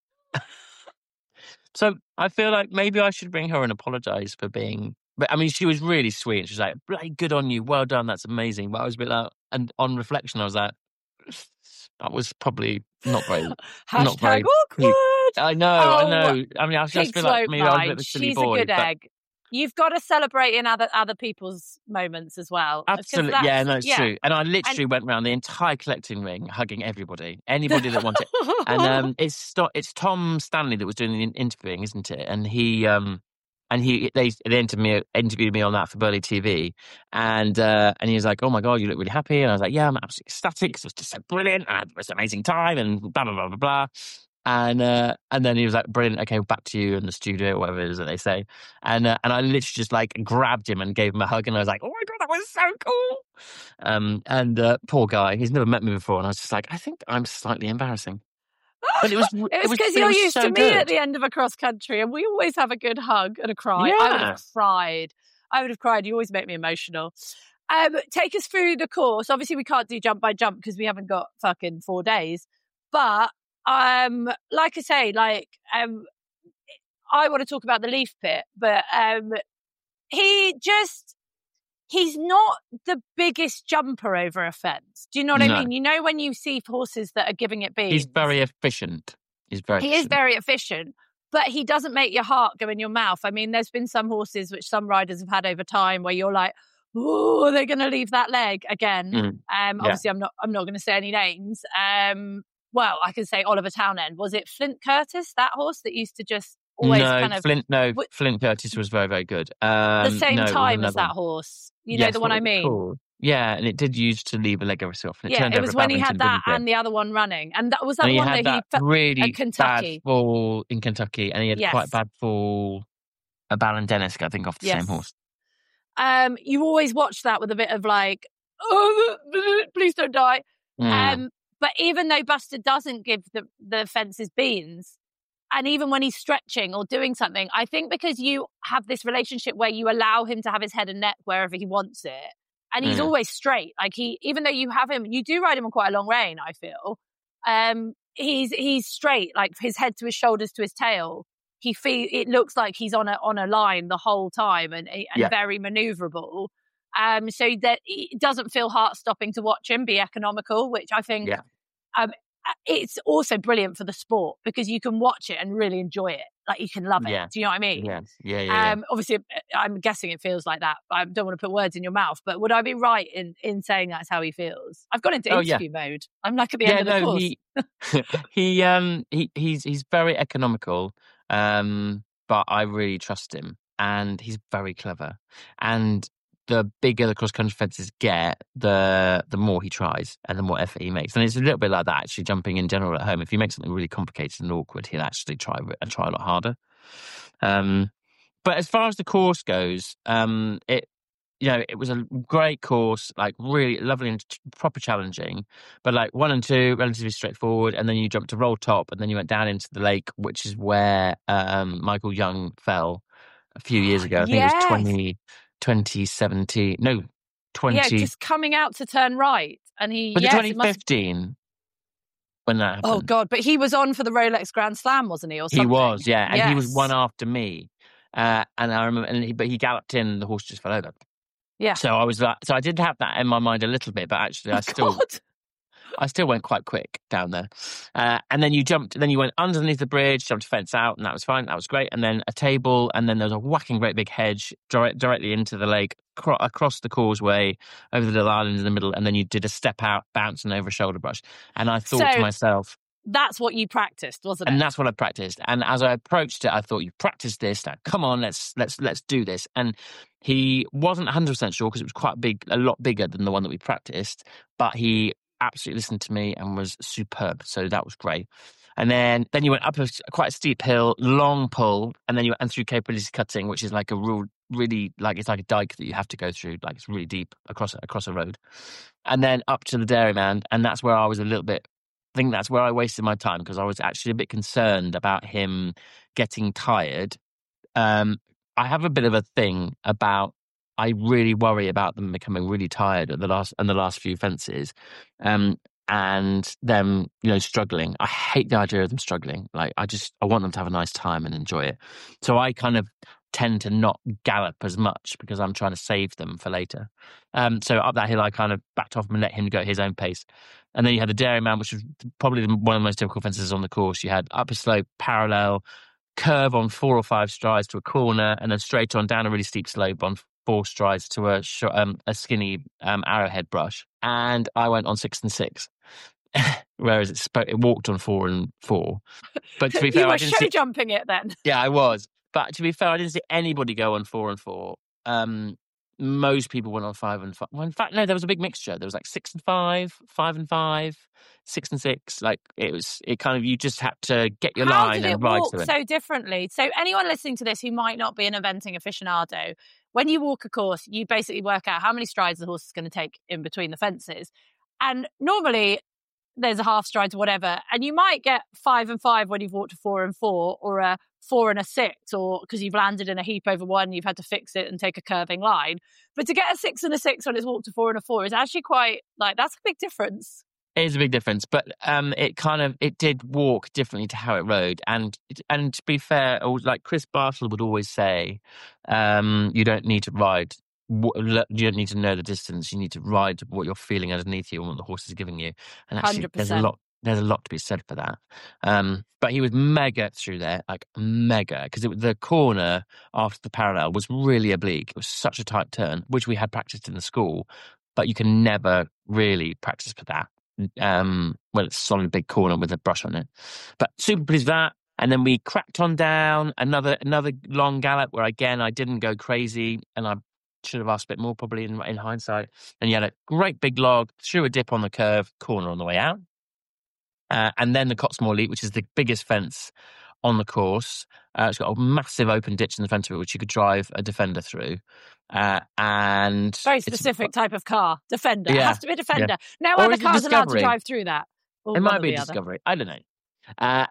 So I feel like maybe I should ring her and apologise for being... But I mean, she was really sweet. She was like, bloody good on you. Well done. That's amazing. But I was a bit like... And on reflection, I was like, that was probably not very... not very awkward. I know, oh, I know. I mean, I just feel like maybe I was a bit of a silly She's boy. a good but... egg. You've got to celebrate in other other people's moments as well. Absolutely, yeah, no, it's yeah. true. And I literally and, went around the entire collecting ring, hugging everybody, anybody that wanted. And um, it's it's Tom Stanley that was doing the interviewing, isn't it? And he um, and he they they interviewed me, interviewed me on that for Burley T V, and uh, and he was like, "Oh my God, you look really happy," and I was like, "Yeah, I'm absolutely ecstatic. It was just so brilliant. I had this amazing time," and blah blah blah blah blah. And uh, and then he was like, brilliant, okay, back to you in the studio, or whatever it is that they say. And uh, and I literally just like grabbed him and gave him a hug, and I was like, oh my God, that was so cool. Um, and uh, poor guy, he's never met me before, and I was just like, I think I'm slightly embarrassing. But it was it was because you're used so to good. me at the end of a cross country, and we always have a good hug and a cry. Yeah. I would have cried. I would have cried. You always make me emotional. Um, take us through the course. Obviously, we can't do jump by jump because we haven't got fucking four days. But um, like I say, like um, I want to talk about the Leaf Pit, but um, he just. He's not the biggest jumper over a fence. Do you know what no. I mean? You know when you see horses that are giving it beans? He's very efficient. He's very He efficient. is very efficient, but he doesn't make your heart go in your mouth. I mean, there's been some horses which some riders have had over time where you're like, oh, they're going to leave that leg again. Mm. Um, yeah. Obviously, I'm not I'm not going to say any names. Um, well, I can say Oliver Townend. Was it Flint Curtis, that horse that used to just always no, kind of... Flint, no, w- Flint Curtis was very, very good. Um, the same no, time as that horse. You yes, know the one I mean? Cool. Yeah, and it did used to leave a leg every so often. It yeah, it was when he had that and it? the other one running. And that was that and he one had that, that he felt really at Kentucky. bad fall in Kentucky, and he had yes. quite a bad fall at Ballindennis, I think, off the yes. same horse. Um, you always watch that with a bit of like, oh, please don't die. Mm. Um, but even though Buster doesn't give the, the fences beans, and even when he's stretching or doing something, I think because you have this relationship where you allow him to have his head and neck wherever he wants it, and he's mm. always straight. Like he, even though you have him, you do ride him on quite a long rein, I feel. Um, he's he's straight, like his head to his shoulders to his tail. He feel it looks like he's on a on a line the whole time, and and yeah. very manoeuvrable. Um, so that it doesn't feel heart stopping to watch him be economical, which I think. Yeah. Um, it's also brilliant for the sport because you can watch it and really enjoy it. Like you can love it. Yeah. Do you know what I mean? Yeah. Yeah. yeah, um, yeah. Obviously, I'm guessing it feels like that. I don't want to put words in your mouth, but would I be right in, in saying that's how he feels? I've gone into oh, interview yeah. mode. I'm like at the yeah, end of the no, course. He, he, um, he, he's he's very economical, um, but I really trust him, and he's very clever. And the bigger the cross-country fences get, the the more he tries and the more effort he makes. And it's a little bit like that, actually, jumping in general at home. If you make something really complicated and awkward, he'll actually try and try a lot harder. Um, but as far as the course goes, um, it you know, it was a great course, like really lovely and proper challenging. But like one and two, relatively straightforward. And then you jumped to Roll Top, and then you went down into the lake, which is where um, Michael Young fell a few years ago. I think yes. it was twenty... twenty seventeen no twenty yeah just coming out to turn right, and he but yes, twenty fifteen must... when that happened. Oh God, but he was on for the Rolex Grand Slam, wasn't he, or something? He was, yeah. And yes. he was one after me, uh, and I remember and he, but he galloped in and the horse just fell over. Yeah, so I was like, so I did have that in my mind a little bit, but actually I oh, still God. I still went quite quick down there. Uh, and then you jumped, then you went underneath the bridge, jumped a fence out, and that was fine. That was great. And then a table, and then there was a whacking great big hedge direct, directly into the lake, cro- across the causeway, over the little island in the middle. And then you did a step out, bouncing over a shoulder brush. And I thought so, to myself, that's what you practiced, wasn't it? And that's what I practiced. And as I approached it, I thought, you practiced this. Now, come on, let's let's let's do this. And he wasn't one hundred percent sure because it was quite big, a lot bigger than the one that we practiced. But he absolutely listened to me and was superb. So that was great. And then then you went up a quite a steep hill, long pull, and then you went and through capability cutting, which is like a real, really like it's like a dike that you have to go through, like it's really deep across across a road. And then up to the Dairyman, and that's where I was a little bit. I think that's where I wasted my time because I was actually a bit concerned about him getting tired. Um, I have a bit of a thing about I really worry about them becoming really tired at the last and the last few fences, um, and them you know struggling. I hate the idea of them struggling. Like I just I want them to have a nice time and enjoy it. So I kind of tend to not gallop as much because I'm trying to save them for later. Um, so up that hill, I kind of backed off and let him go at his own pace. And then you had the Dairyman, which was probably one of the most difficult fences on the course. You had upper slope, parallel, curve on four or five strides to a corner, and then straight on down a really steep slope on four strides to a sh- um, a skinny um, arrowhead brush. And I went on six and six, whereas it, sp- it walked on four and four. But to be fair, you were I didn't show see- jumping it then. Yeah, I was. But to be fair, I didn't see anybody go on four and four. Um, most people went on five and five. Well, in fact, no, there was a big mixture. There was like six and five, five and five, six and six. Like it was, it kind of, you just had to get your How line did it and ride walk to it. so differently? So anyone listening to this who might not be an eventing aficionado, when you walk a course, you basically work out how many strides the horse is going to take in between the fences. And normally there's a half stride to whatever, and you might get five and five when you've walked a four and four, or a four and a six, or because you've landed in a heap over one, you've had to fix it and take a curving line. But to get a six and a six when it's walked a four and a four is actually quite, like, that's a big difference. It is a big difference, but um, it kind of it did walk differently to how it rode, and and to be fair, like Chris Bartle would always say, um, you don't need to ride. You don't need to know the distance. You need to ride what you're feeling underneath you and what the horse is giving you. And actually, one hundred percent. there's a lot. There's a lot to be said for that. Um, but he was mega through there, like mega, because the corner after the parallel was really oblique. It was such a tight turn, which we had practiced in the school, but you can never really practice for that. Um, well, it's a solid big corner with a brush on it. But super pleased with that. And then we cracked on down another another long gallop where again I didn't go crazy, and I should have asked a bit more probably in, in hindsight. And you had a great big log through a dip on the curve, corner on the way out. Uh, and then the Cottesmore Leap, which is the biggest fence on the course. Uh, it's got a massive open ditch in the front of it, which you could drive a Defender through. Uh, and very specific type of car, Defender. Yeah, it has to be a Defender. Yeah. No or other car's allowed to drive through that. It might be a Discovery. I don't know. Uh,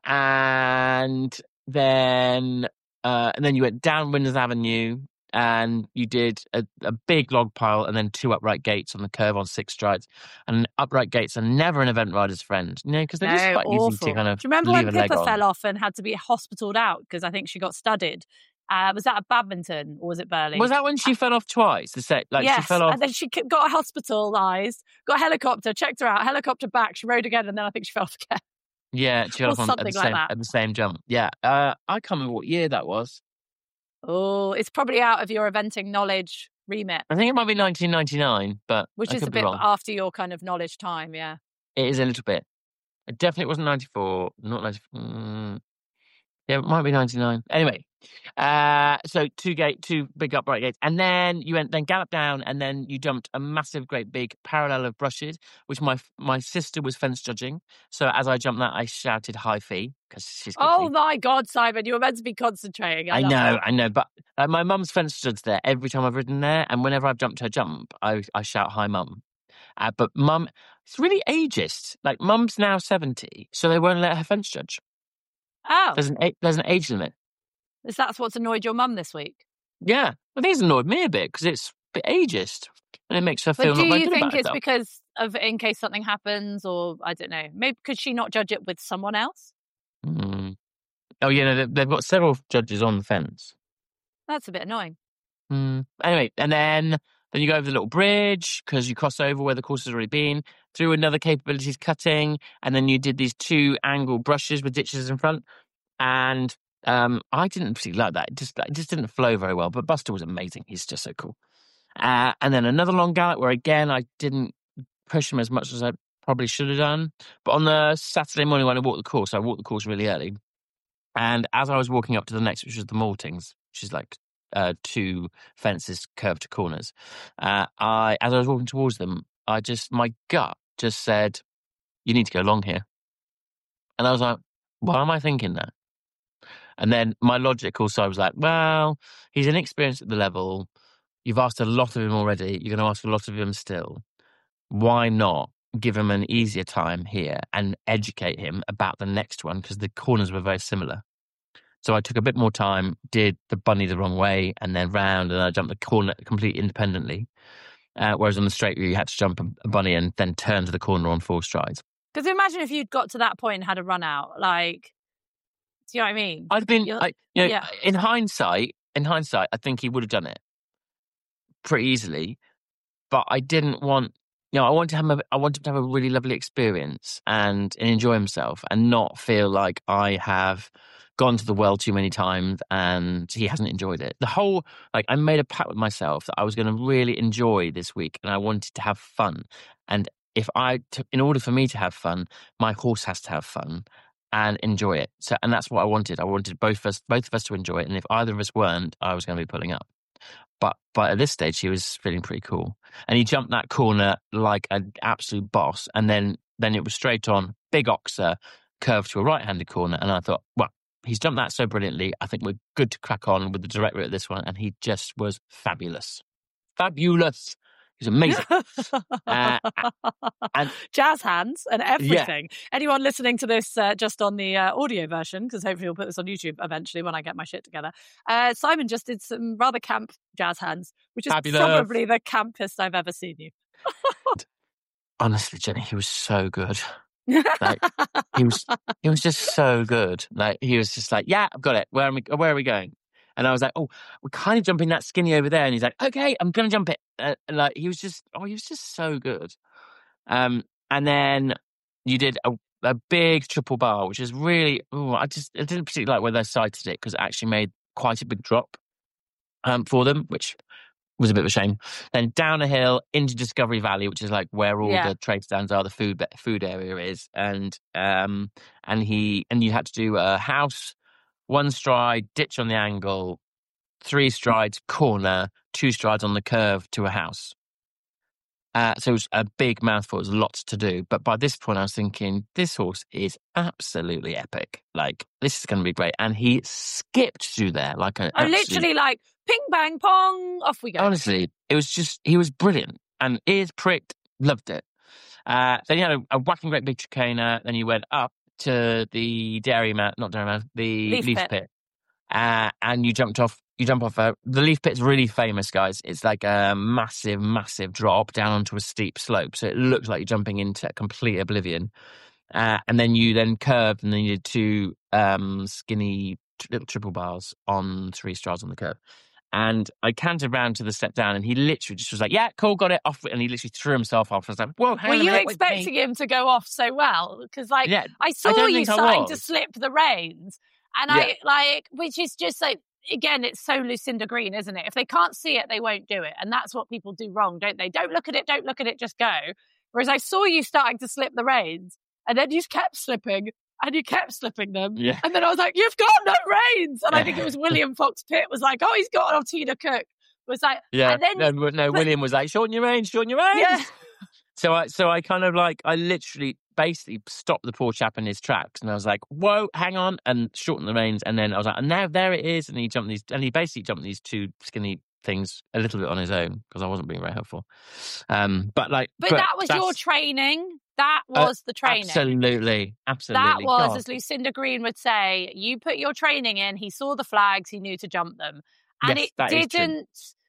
and then uh, and then you went down Winders Avenue, and you did a, a big log pile and then two upright gates on the curve on six strides. And upright gates are never an event rider's friend, you know, because they're no, just quite awful. easy to kind of. Do you remember leave when a leg Pippa on. fell off and had to be hospitaled out because I think she got studded? Uh, was that at Badminton or was it Burley? Was that when she fell off twice? The set, like yes, she fell off, and then she got hospitalised, got a helicopter, checked her out, helicopter back, she rode again, and then I think she fell off again. Yeah, she fell off on, at, the like same, that. at the same jump. Yeah, uh, I can't remember what year that was. Oh, it's probably out of your eventing knowledge remit. I think it might be nineteen ninety-nine, but which I is a could be bit wrong. after your kind of knowledge time, yeah. It is a little bit. It definitely wasn't ninety-four, not ninety-four. Mm, yeah, it might be ninety-nine. Anyway, uh, so two gate, two big upright gates, and then you went, then galloped down, and then you jumped a massive, great big parallel of brushes, which my my sister was fence judging. So as I jumped that, I shouted high fee because she's. Good oh fee. my God, Simon, you were meant to be concentrating. I, I know, that. I know, but uh, my mum's fence judged there every time I've ridden there, and whenever I've jumped her jump, I I shout hi, mum. Uh, but mum, it's really ageist. Like mum's now seventy, so they won't let her fence judge. Oh, There's an there's an age limit. is that what's annoyed your mum this week? Yeah, I think it's annoyed me a bit because it's a bit ageist, and it makes her feel But not do very you good think about it's herself. because of in case something happens, or I don't know, maybe could she not judge it with someone else? Mm. Oh yeah, no, they've got several judges on the fence. That's a bit annoying. Mm. Anyway, and then then you go over the little bridge because you cross over where the course has already been, through another capabilities cutting, and then you did these two angle brushes with ditches in front. And um, I didn't particularly like that. It just, it just didn't flow very well. But Buster was amazing. He's just so cool. Uh, and then another long gallop where, again, I didn't push him as much as I probably should have done. But on the Saturday morning when I walked the course, I walked the course really early. And as I was walking up to the next, which was the Maltings, which is like uh, two fences curved to corners, uh, I as I was walking towards them, I just, my gut just said, you need to go long here. And I was like, why am I thinking that? And then my logical side was like, well, he's inexperienced at the level. You've asked a lot of him already. You're going to ask a lot of him still. Why not give him an easier time here and educate him about the next one? Because the corners were very similar. So I took a bit more time, did the bunny the wrong way, and then round, and I jumped the corner completely independently. Uh, whereas on the straight view, you had to jump a bunny and then turn to the corner on four strides. Because imagine if you'd got to that point and had a run out, like, do you know what I mean? I'd been, I, you know, yeah. in hindsight, in hindsight, I think he would have done it pretty easily, but I didn't want, you know, I wanted to have, a, I wanted to have a really lovely experience and, and enjoy himself and not feel like I have gone to the well too many times and he hasn't enjoyed it. The whole, like, I made a pact with myself that I was going to really enjoy this week and I wanted to have fun. And if I, to, in order for me to have fun, my horse has to have fun and enjoy it. So, and that's what I wanted. I wanted both of us, both of us to enjoy it. And if either of us weren't, I was going to be pulling up. But but at this stage, he was feeling pretty cool, and he jumped that corner like an absolute boss. And then then it was straight on, big oxer, curved to a right-handed corner. And I thought, well, he's jumped that so brilliantly. I think we're good to crack on with the direct route at this one. And he just was fabulous, fabulous. He's amazing. uh, and jazz hands and everything. Yeah. Anyone listening to this uh, just on the uh, audio version, because hopefully we'll put this on YouTube eventually when I get my shit together. Uh, Simon just did some rather camp jazz hands, which is Fabulous. Probably the campest I've ever seen you. Honestly, Jenny, he was so good. Like he was, he was just so good. Like he was just like, yeah, I've got it. Where am we? Where are we going? And I was like, oh, we're kind of jumping that skinny over there. And he's like, okay, I'm going to jump it. Uh, and like, he was just, oh, he was just so good. Um, and then you did a, a big triple bar, which is really, oh, I just, I didn't particularly like where they sighted it because it actually made quite a big drop um, for them, which was a bit of a shame. Then down a hill into Discovery Valley, which is like where all yeah. the trade stands are, the food food area is. And, um, and he, and you had to do a house, one stride, ditch on the angle, three strides, corner, two strides on the curve to a house. Uh, so it was a big mouthful. It was lots to do. But by this point, I was thinking, this horse is absolutely epic. Like, this is going to be great. And he skipped through there like an I absolute... literally like, ping, bang, pong, off we go. Honestly, it was just, he was brilliant. And ears pricked, loved it. Uh, then you had a, a whacking great big chicaner. Then you went up to the dairy man, not dairy man, the leaf, leaf pit, pit. Uh, and you jumped off. You jump off. A, the leaf pit's really famous, guys. It's like a massive, massive drop down onto a steep slope, so it looks like you're jumping into complete oblivion. Uh, and then you then curved, and then you did two um, skinny t- little triple bars on three strides on the curve. And I cantered round to the step down, and he literally just was like, yeah, cool, got it, off. And he literally threw himself off. I was like, whoa, hang Were on a you minute, expecting him to go off so well? Because, like, yeah, I saw I you starting to slip the reins. And yeah. I, like, which is just like, again, it's so Lucinda Green, isn't it? If they can't see it, they won't do it. And that's what people do wrong, don't they? Don't look at it, don't look at it, just go. Whereas I saw you starting to slip the reins, and then you kept slipping. And you kept slipping them. Yeah. And then I was like, you've got no reins. And I think it was William Fox Pitt was like, oh, he's got an Tina Cook. Was like, yeah. And then, no, no but, William was like, shorten your reins, shorten your reins. Yeah. So I, so I kind of like, I literally basically stopped the poor chap in his tracks. And I was like, whoa, hang on. And shortened the reins. And then I was like, and now there it is. And he jumped these, and he basically jumped these two skinny things a little bit on his own because I wasn't being very helpful. Um, but like, but, but that was your training. That was uh, the training. Absolutely. Absolutely. That was, God. As Lucinda Green would say, you put your training in, he saw the flags, he knew to jump them. And yes, it didn't,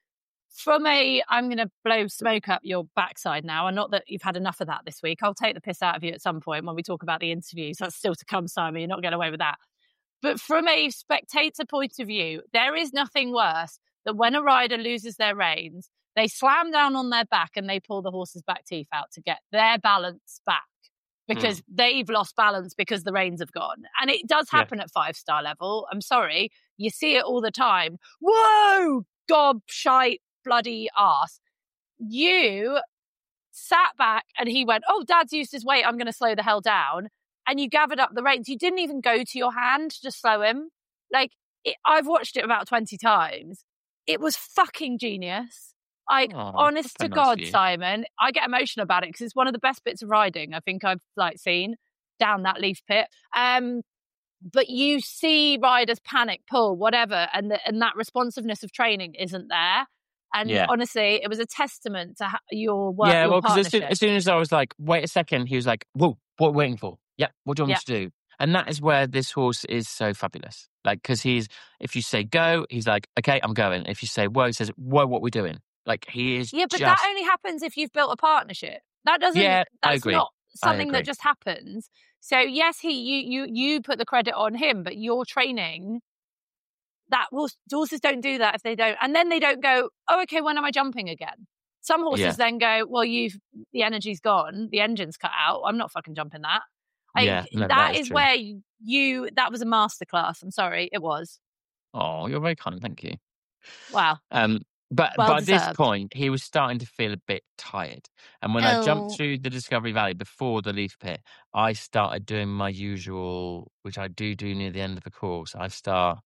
from a, I'm going to blow smoke up your backside now, and not that you've had enough of that this week. I'll take the piss out of you at some point when we talk about the interviews. That's still to come, Simon. You're not getting away with that. But from a spectator point of view, there is nothing worse than when a rider loses their reins, they slam down on their back and they pull the horse's back teeth out to get their balance back because mm. they've lost balance because the reins have gone. And it does happen yeah. at five-star level. I'm sorry. You see it all the time. Whoa! Gob, shite, bloody arse. You sat back and he went, oh, Dad's used his weight, I'm going to slow the hell down. And you gathered up the reins. You didn't even go to your hand to slow him. Like, it, I've watched it about twenty times. It was fucking genius. Like, Oh, honest to that's nice God, of you. Simon, I get emotional about it because it's one of the best bits of riding I think I've like seen down that leaf pit. Um, but you see riders panic, pull, whatever, and the, and that responsiveness of training isn't there. And Yeah. honestly, it was a testament to ha- your work, Yeah, your well, because as, partnership. soon- as soon as I was like, wait a second, he was like, whoa, what are we waiting for? Yeah, what do you want Yeah. me to do? And that is where this horse is so fabulous. Like, because he's, if you say go, he's like, okay, I'm going. If you say whoa, he says, whoa, what are we doing? Like, he is Yeah, but just... that only happens if you've built a partnership. That doesn't, Yeah, I that's agree. not I something agree. that just happens. So yes, he, you, you, you put the credit on him, but your training, that will, horses don't do that if they don't. And then they don't go, oh, okay, when am I jumping again? Some horses Yeah. then go, well, you've, the energy's gone, the engine's cut out. I'm not fucking jumping that. Like, Yeah, no, that, that is is true. where you, that was a masterclass. I'm sorry, it was. Oh, you're very kind. Thank you. Wow. Um, but Well by this deserved. point, he was starting to feel a bit tired. And when I jumped Oh. through the Discovery Valley before the leaf pit, I started doing my usual, which I do do near the end of the course. I start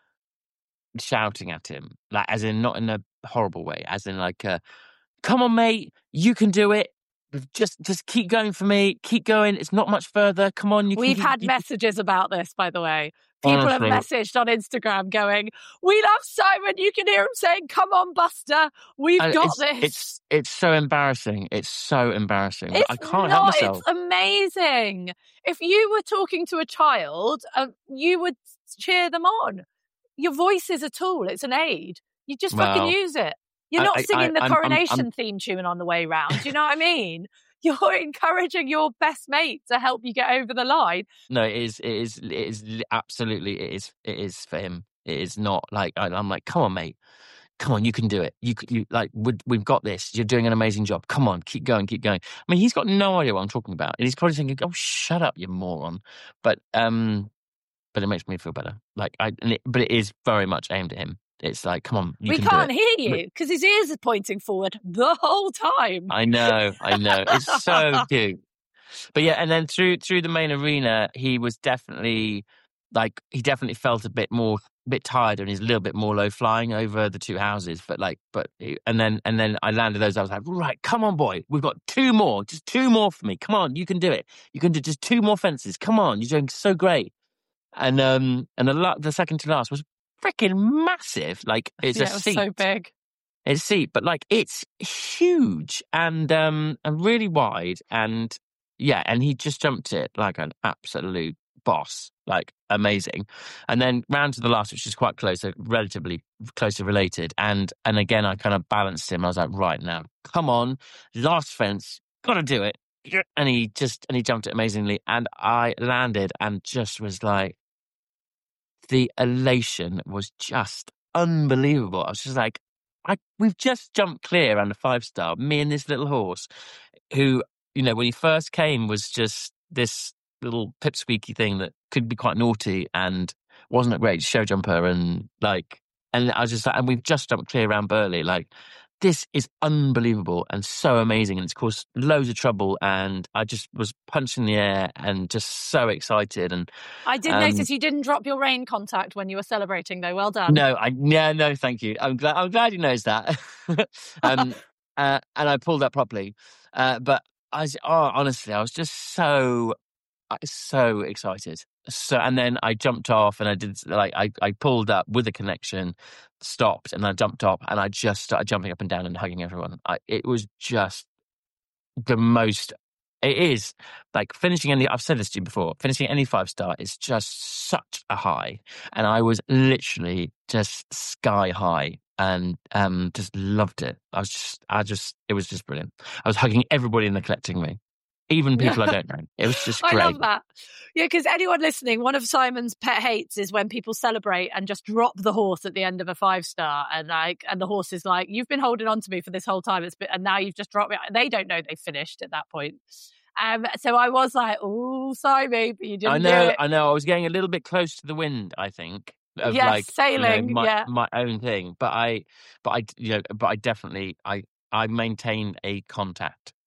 shouting at him, like, as in not in a horrible way, as in like, uh, come on, mate, you can do it. Just, just keep going for me. Keep going. It's not much further. Come on, you We've can. had you, messages about this, by the way. People honestly, have messaged on Instagram going, we love Simon. You can hear him saying, come on, Buster. We've uh, got it's, this. It's it's so embarrassing. It's so embarrassing. But It's I can't not, help myself. It's amazing. If you were talking to a child, uh, you would cheer them on. Your voice is a tool. It's an aid. You just fucking Well, use it. You're I- not I- singing I- the I'm- I'm- coronation I'm- theme tune on the way round. Do you know what I mean? You're encouraging your best mate to help you get over the line. No, it is. It is. It is li- absolutely. It is. It is for him. It is not like I, I'm like, come on, mate. Come on, you can do it. You, c- you like, we, we've got this. You're doing an amazing job. Come on, keep going, keep going. I mean, he's got no idea what I'm talking about, and he's probably thinking, "Oh, shut up, you moron." But um, but it makes me feel better. Like I, and it, but it is very much aimed at him. It's like, come on, you we can can't do it. hear you because his ears are pointing forward the whole time. I know, I know. It's so cute. But yeah, and then through through the main arena, he was definitely like he definitely felt a bit more, a bit tired, and he's a little bit more low flying over the two houses. But like, but he- and then and then I landed those. I was like, right, come on, boy, we've got two more, just two more for me. Come on, you can do it. You can do just two more fences. Come on, you're doing so great. And um and the la- the second to last was freaking massive. Like it's Yeah, a it was seat. so big. It's seat, but like it's huge and um and really wide, and yeah, and he just jumped it like an absolute boss, like amazing. And then round to the last, which is quite close, so relatively closely related, and and again I kind of balanced him. I was like, right now, come on, last fence, gotta do it. And he just and he jumped it amazingly, and I landed and just was like, the elation was just unbelievable. I was just like, I, we've just jumped clear under five star, me and this little horse, who, you know, when he first came was just this little pipsqueaky thing that could be quite naughty and wasn't a great show jumper. And like, and I was just like, and we've just jumped clear around Burley. Like, this is unbelievable and so amazing. And it's caused loads of trouble. And I just was punching the air and just so excited. And I did um, notice you didn't drop your rein contact when you were celebrating, though. Well done. No, I yeah, no, thank you. I'm glad. I'm glad he knows that. um, uh, and I pulled up properly. Uh, but I was, oh, honestly, I was just so, I was so excited. So, and then I jumped off, and I did like I, I pulled up with a connection, stopped, and I jumped up, and I just started jumping up and down and hugging everyone. I, it was just the most. It is like finishing any. I've said this to you before. Finishing any five star is just such a high, and I was literally just sky high, and um, just loved it. I was just, I just, it was just brilliant. I was hugging everybody in the collecting me, even people I don't know. It was just great. I love that. Yeah, because anyone listening, one of Simon's pet hates is when people celebrate and just drop the horse at the end of a five star, and like, and the horse is like, "You've been holding on to me for this whole time, it's been, and now you've just dropped me." They don't know they finished at that point. Um, so I was like, "Oh, sorry, but you didn't I know, do it." I know. I was getting a little bit close to the wind, I think. Of Yes, like sailing, you know, my, yeah. my own thing, but I, but I, you know, but I definitely, I, I maintained a contact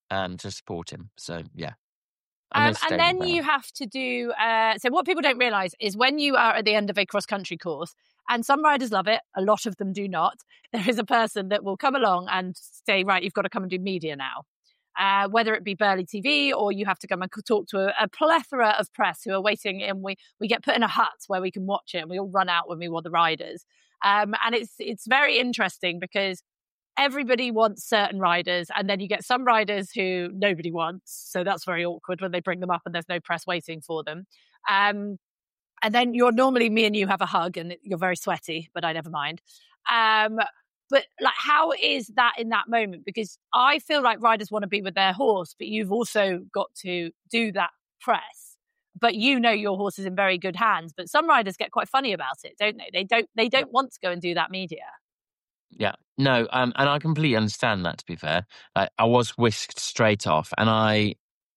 um, to support him. So yeah. Um, and then you have to do, uh, so what people don't realise is when you are at the end of a cross-country course, and some riders love it, a lot of them do not, there is a person that will come along and say, right, you've got to come and do media now. Uh, whether it be Burley T V or you have to come and talk to a, a plethora of press who are waiting, and we, we get put in a hut where we can watch it, and we all run out when we want the riders. Um, and it's it's very interesting because everybody wants certain riders, and then you get some riders who nobody wants. So that's very awkward when they bring them up and there's no press waiting for them. Um, and then you're normally, me and you have a hug and you're very sweaty, but I never mind. Um, but like, how is that in that moment? Because I feel like riders want to be with their horse, but you've also got to do that press. But you know your horse is in very good hands. But some riders get quite funny about it, don't they? They don't. They don't want to go and do that media. Yeah, no, um, and I completely understand that. To be fair, like, I was whisked straight off, and I,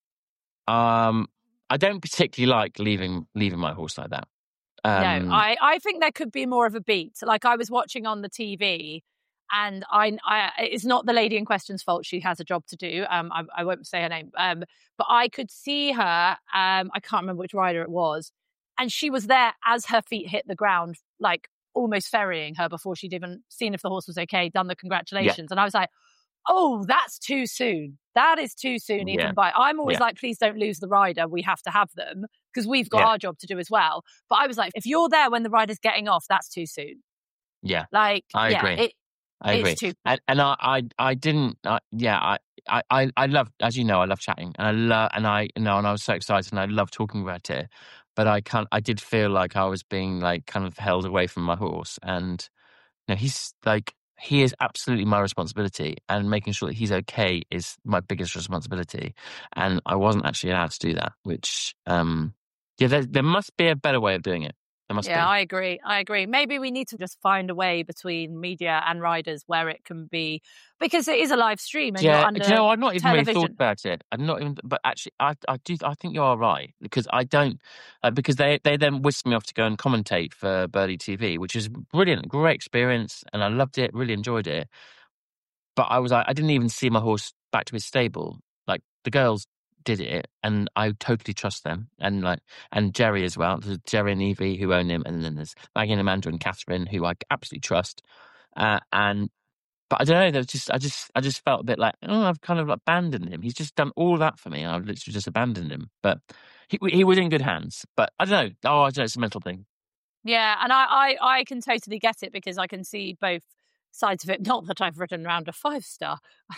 um, I don't particularly like leaving leaving my horse like that. Um, no, I, I think there could be more of a beat. Like I was watching on the T V, and I, I it's not the lady in question's fault. She has a job to do. Um, I, I won't say her name. Um, but I could see her. Um, I can't remember which rider it was, and she was there as her feet hit the ground, like almost ferrying her before she'd even seen if the horse was okay, done the congratulations. Yeah. And I was like, oh, that's too soon. That is too soon, even yeah. by. I'm always yeah. like, please don't lose the rider. We have to have them because we've got yeah. our job to do as well. But I was like, if you're there when the rider's getting off, that's too soon. Yeah. Like, I yeah, agree. It, I agree. Too- and, and I, I, I didn't, uh, yeah, I, I, I love, as you know, I love chatting, and I love, and I, you know, and I was so excited, and I love talking about it. But I can't, I did feel like I was being like kind of held away from my horse. And, you know, he's like, he is absolutely my responsibility, and making sure that he's okay is my biggest responsibility. And I wasn't actually allowed to do that, which, um, yeah, there, there must be a better way of doing it. There must yeah, be. I agree. I agree. Maybe we need to just find a way between media and riders where it can be, because it is a live stream and yeah, you're under you know, I've not even television. really thought about it. I've not even, but actually, I, I do. I think you are right, because I don't, uh, because they, they then whisked me off to go and commentate for Burley T V, which is brilliant, great experience, and I loved it, really enjoyed it. But I was like, I didn't even see my horse back to his stable. Like, the girls did it, and I totally trust them, and like, and Jerry as well. There's Jerry and Evie who own him, and then there's Maggie and Amanda and Catherine, who I absolutely trust. Uh, and but I don't know. There's just I just I just felt a bit like, oh, I've kind of abandoned him. He's just done all that for me. I've literally just abandoned him. But he he was in good hands. But I don't know. Oh, I don't know. It's a mental thing. Yeah, and I I, I can totally get it, because I can see both sides of it. Not that I've ridden around a five star.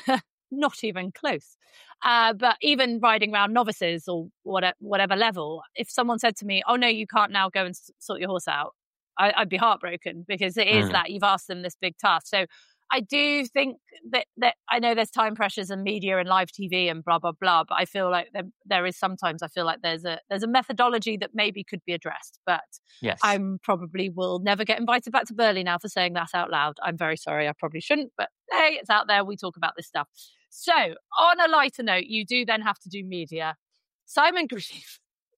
Not even close. Uh, but even riding around novices or whatever, whatever level, if someone said to me, oh no, you can't now go and sort your horse out, I, I'd be heartbroken, because it is mm. that you've asked them this big task. So I do think that, that I know there's time pressures and media and live T V and blah, blah, blah. But I feel like there, there is sometimes I feel like there's a there's a methodology that maybe could be addressed. But yes. I'm probably will never get invited back to Burley now for saying that out loud. I'm very sorry. I probably shouldn't. But hey, it's out there. We talk about this stuff. So on a lighter note, you do then have to do media. Simon Grieve.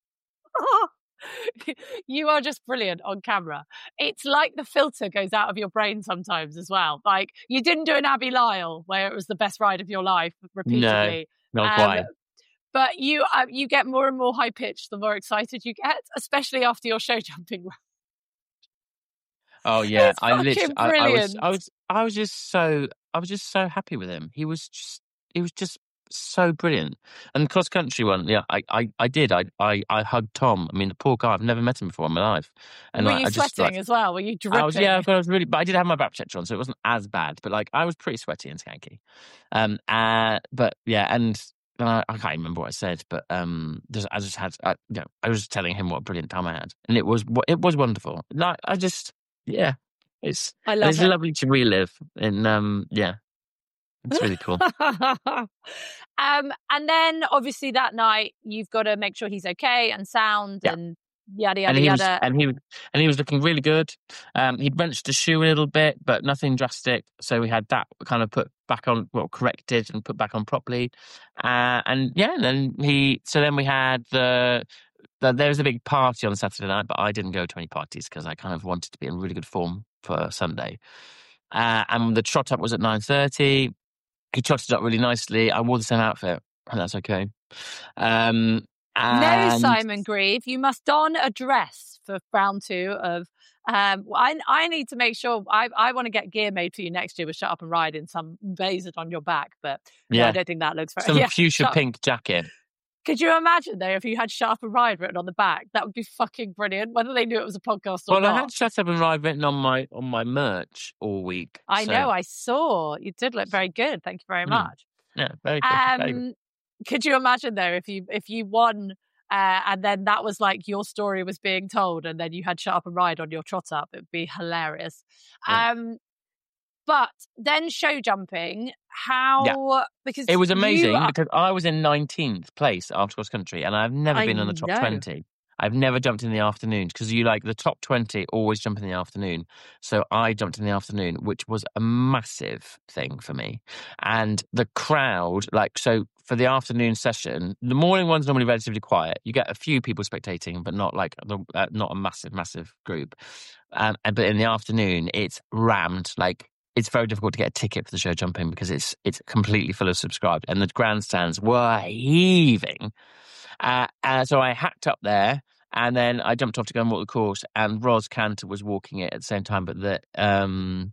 You are just brilliant on camera. It's like the filter goes out of your brain sometimes as well. Like, you didn't do an Abby Lyle where it was the best ride of your life repeatedly. No, not um, quite. But you uh, you get more and more high pitched the more excited you get, especially after your show jumping round. Oh yeah, it's I literally, I, I was, brilliant. I was, I was just so, I was just so happy with him. He was just, he was just so brilliant. And cross country one, yeah, I, I, I did. I, I, I hugged Tom. I mean, the poor guy. I've never met him before in my life. And were like, you I just, sweating like, as well? Were you dripping? I was, yeah, I was really, but I did have my back protector on, so it wasn't as bad. But like, I was pretty sweaty and skanky. Um, uh, but yeah, and. And I, I can't remember what I said, but um, just, I just had, I, you know, I was telling him what a brilliant time I had, and it was, it was wonderful. Like, I just, yeah, it's, I love it's it. lovely to relive, and um, yeah, it's really cool. um, and then obviously that night you've got to make sure he's okay and sound yeah. and yada yada and he yada. Was, and he and he was looking really good. Um, he'd wrenched the shoe a little bit, but nothing drastic. So we had that kind of put back on, well, corrected and put back on properly. Uh, and yeah, and then he. So then we had the, the. There was a big party on Saturday night, but I didn't go to any parties because I kind of wanted to be in really good form for Sunday. Uh, and the trot up was at nine thirty. He trotted up really nicely. I wore the same outfit. and that's okay. Um, and... No, Simon Grieve, you must don a dress for round two of. Um, I I need to make sure I I want to get gear made for you next year with Shut Up and Ride in some vases on your back, but no, yeah, I don't think that looks very. some Yeah, fuchsia pink jacket. Could you imagine though if you had Shut Up and Ride written on the back? That would be fucking brilliant. Whether they knew it was a podcast or well, not. Well, I had Shut Up and Ride written on my on my merch all week. I so. know, I saw. You did look very good. Thank you very much. Mm. Yeah, very good. Um, very good. Could you imagine though if you if you won uh, and then that was like your story was being told, and then you had Shut Up and Ride on your trot up? It would be hilarious. Yeah. Um, but then show jumping, how yeah. because it was amazing are... because I was in nineteenth place after cross country, and I've never I been in the top know. twenty. I've never jumped in the afternoon because you like the top twenty always jump in the afternoon. So I jumped in the afternoon, which was a massive thing for me. And the crowd, like, so for the afternoon session, the morning one's normally relatively quiet. You get a few people spectating, but not like the, uh, not a massive, massive group. Um, and, but in the afternoon, it's rammed. Like, it's very difficult to get a ticket for the show jumping because it's it's completely full of subscribed, and the grandstands were heaving. Uh, and so I hacked up there, and then I jumped off to go and walk the course, and Ros Cantor was walking it at the same time, but the um,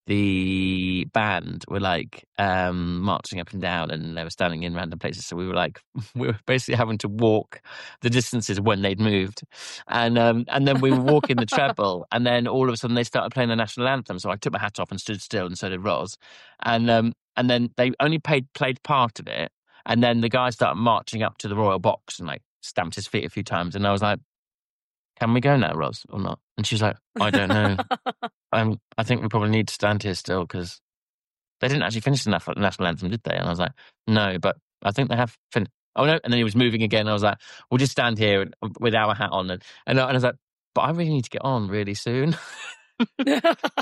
the band were like um, marching up and down, and they were standing in random places. So we were like, we were basically having to walk the distances when they'd moved, and um, and then we were walking the treble, and then all of a sudden they started playing the national anthem. So I took my hat off and stood still, and so did Ros, and um, and then they only played played part of it. And then the guy started marching up to the royal box and like stamped his feet a few times. And I was like, can we go now, Ros, or not? And she's like, I don't know. um, I think we probably need to stand here still because they didn't actually finish the national anthem, did they? And I was like, no, but I think they have finished. Oh, no. And then he was moving again. I was like, we'll just stand here with our hat on. And, and I was like, but I really need to get on really soon. And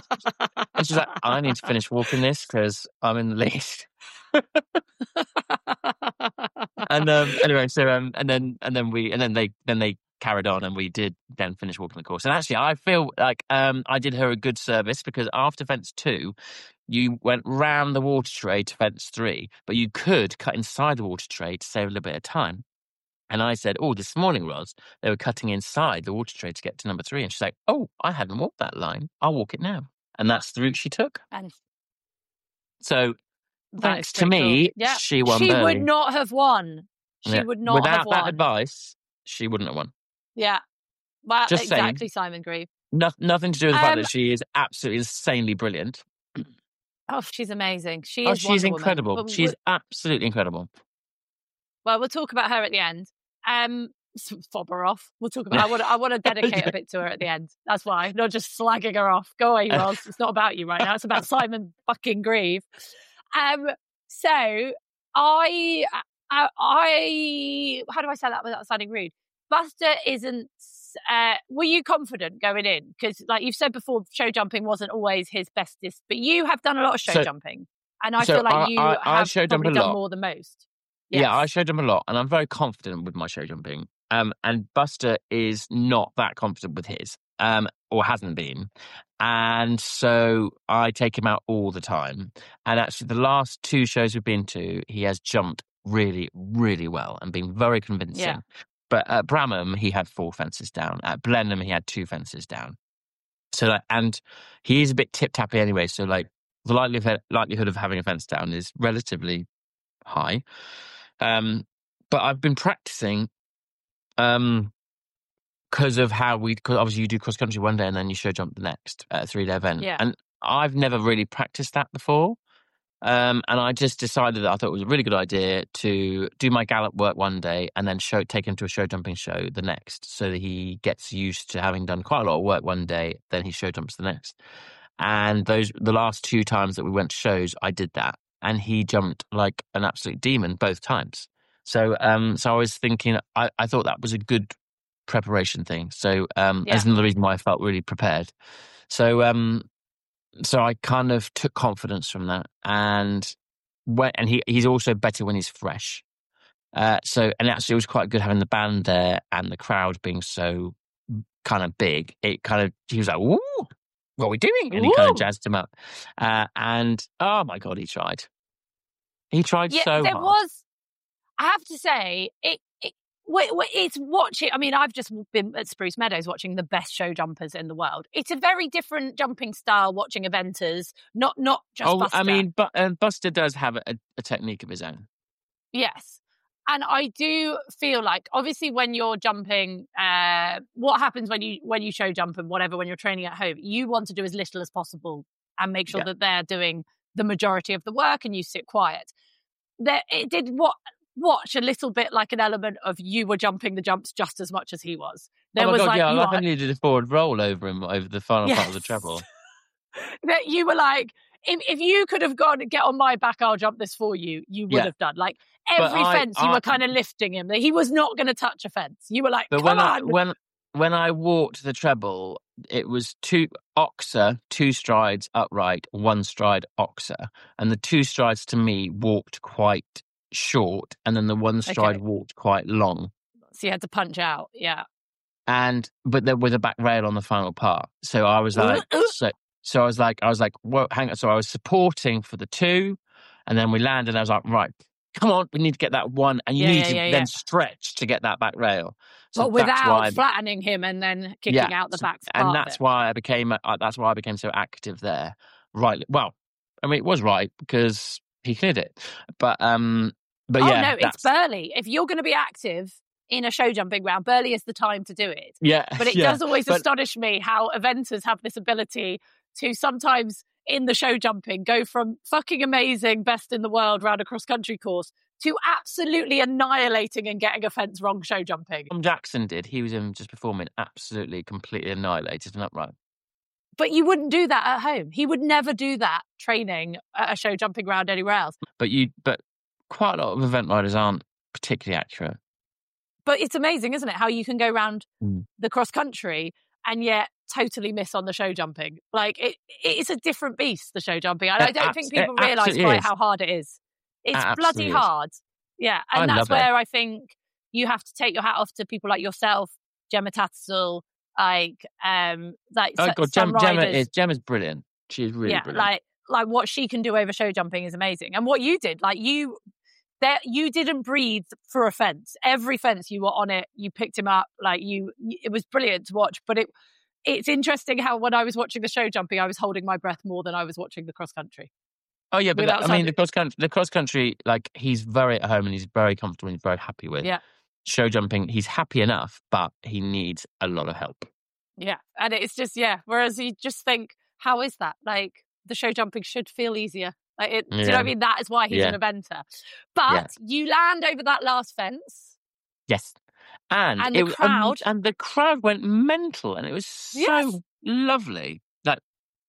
she's like, I need to finish walking this because I'm in the lead. and um, anyway, so um, and then and then we and then they then they carried on, and we did then finish walking the course. And actually, I feel like um, I did her a good service because after fence two, you went round the water tray to fence three, but you could cut inside the water tray to save a little bit of time. And I said, oh, this morning, Ros, they were cutting inside the water tray to get to number three. And she's like, oh, I hadn't walked that line. I'll walk it now. And that's the route she took. And so thanks to me, cool. yeah. she won. She Burley. would not have won. She yeah. would not Without have won. Without that advice, she wouldn't have won. Yeah. Well, Just exactly, saying, Simon Grieve. No, nothing to do with the um, fact that she is absolutely insanely brilliant. Oh, she's amazing. She oh, is she's Wonder incredible. Woman. She's absolutely incredible. Well, we'll talk about her at the end. Um, fob her off. We'll talk about. I want. I want to dedicate a bit to her at the end. That's why, not just slagging her off. Go away, Ros. It's not about you right now. It's about Simon fucking Grieve. Um. So I, I, I, how do I say that without sounding rude? Buster isn't. Uh, were you confident going in? Because, like you've said before, show jumping wasn't always his bestest, but you have done a lot of show so, jumping, and I so feel like I, you I, I have show probably jump a done lot. more than most. Yes. Yeah, I show jump a lot, and I'm very confident with my show jumping. Um, and Buster is not that confident with his, um, or hasn't been. And so I take him out all the time. And actually, the last two shows we've been to, he has jumped really, really well and been very convincing. Yeah. But at Bramham, he had four fences down. At Blenheim, he had two fences down. So, like, and he is a bit tip-tappy anyway. So, like, the likelihood likelihood of having a fence down is relatively high. Um, but I've been practicing um, because of how we, because obviously you do cross country one day and then you show jump the next at a three day event. Yeah. And I've never really practiced that before. Um, and I just decided that I thought it was a really good idea to do my gallop work one day and then show, take him to a show jumping show the next, so that he gets used to having done quite a lot of work one day, then he show jumps the next. And those, the last two times that we went to shows, I did that. And he jumped like an absolute demon both times. So, um, so I was thinking, I, I thought that was a good preparation thing. So, um, yeah. That's another reason why I felt really prepared. So, um, so I kind of took confidence from that, and when, and he he's also better when he's fresh. Uh, so, and actually, it was quite good having the band there and the crowd being so kind of big. It kind of, he was like, "Ooh, what are we doing?" And Ooh. He kind of jazzed him up. Uh, and oh my God, he tried. He tried yeah, so there hard. was. I have to say, it, it wait, wait, it's watching. I mean, I've just been at Spruce Meadows watching the best show jumpers in the world. It's a very different jumping style watching eventers, not not just Oh, Buster. I mean, but uh, Buster does have a, a technique of his own. Yes. And I do feel like, obviously, when you're jumping, uh, what happens when you when you show jump and whatever, when you're training at home, you want to do as little as possible and make sure Yeah. that they're doing the majority of the work and you sit quiet. There, it did what watch a little bit like an element of you were jumping the jumps just as much as he was. There oh my was God, like, yeah, you like are, I needed a forward roll over him over the final yes. part of the treble. that you were like, if, if you could have gone and get on my back, I'll jump this for you, you would Yeah. have done. Like But every I- fence, you I- were kind of lifting him. He was not going to touch a fence. You were like, But come when I on. when when I walked the treble, it was two oxer, two strides upright, one stride oxer, and the two strides to me walked quite short, and then the one stride Okay. walked quite long. So you had to punch out. Yeah. And but there was a back rail on the final part, so I was like, so so I was like, I was like, whoa, hang on. So I was supporting for the two, and then we landed. And I was like, right, come on, we need to get that one, and you Yeah, need yeah, to yeah, then yeah. stretch to get that back rail. So But that's without why, flattening him and then kicking yeah, out the so- back and part of that's it. why I became. Uh, that's why I became so active there. Right. Well, I mean, it was right because he cleared it, but um, but oh yeah, no, it's that's, Burley. If you're going to be active in a show jumping round, Burley is the time to do it. yeah, But it yeah. does always But- astonish me how eventers have this ability to sometimes in the show jumping go from fucking amazing, best in the world round a cross country course to absolutely annihilating and getting a fence wrong show jumping. Tom Jackson did. He was in just before me, and absolutely, completely annihilated and upright. But you wouldn't do that at home. He would never do that training at a show jumping round anywhere else. But you, but quite a lot of event riders aren't particularly accurate. But it's amazing, isn't it? How you can go round Mm. the cross country and yet totally miss on the show jumping. Like it, it's a different beast, the show jumping. And I It don't abs- think it people realise absolutely quite is. how hard it is. It's It bloody absolutely is. hard. Yeah. And I that's love it. where I think you have to take your hat off to people like yourself, Gemma Tattersall, like um like Oh so- God, some Gem, Gemma riders. is Gemma's brilliant. She's really yeah, brilliant. like like what she can do over show jumping is amazing. And what you did, like you that you didn't breathe for a fence. Every fence you were on it, you picked him up. Like you, it was brilliant to watch. But it, it's interesting how when I was watching the show jumping, I was holding my breath more than I was watching the cross country. oh yeah, but without that, I mean sounding- the cross country, the cross country, like he's very at home and he's very comfortable and he's very happy with. Yeah. Show jumping, he's happy enough, but he needs a lot of help. Yeah, and it's just yeah. Whereas you just think, how is that? Like the show jumping should feel easier. Like it, do you know what Yeah. I mean? That is why he's Yeah. an eventer. But Yeah. you land over that last fence. Yes, and, And it the was- um, crowd. and the crowd went mental, and it was so Yes. lovely. Like,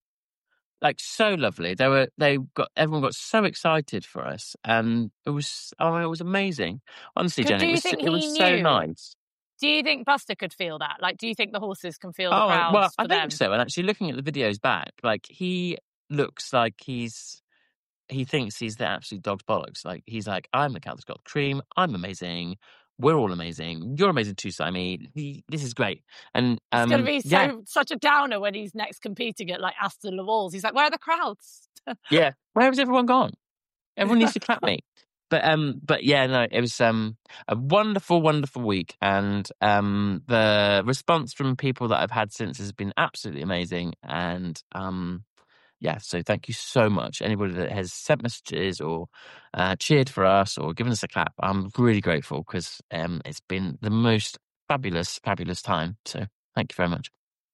like so lovely. They were they got everyone got so excited for us, and it was oh it was amazing. Honestly, But Jen, do it you was think it was he so knew? nice. Do you think Buster could feel that? Like, do you think the horses can feel the Oh crowds well, for I them? think so. And actually, looking at the videos back, like he looks like he's he thinks he's the absolute dog's bollocks. Like he's like, I'm the Countess Got Cream. I'm amazing. We're all amazing. You're amazing too, Simon. He, this is great. And um, It's going to be so yeah, such a downer when he's next competing at like Aston Le Walls. He's like, where are the crowds? yeah. Where has everyone gone? Everyone needs to clap me. But um, but yeah, no, it was um a wonderful, wonderful week, and um the response from people that I've had since has been absolutely amazing, and um. Yeah, so thank you so much. Anybody that has sent messages or uh, cheered for us or given us a clap, I'm really grateful because um, it's been the most fabulous, fabulous time. So thank you very much.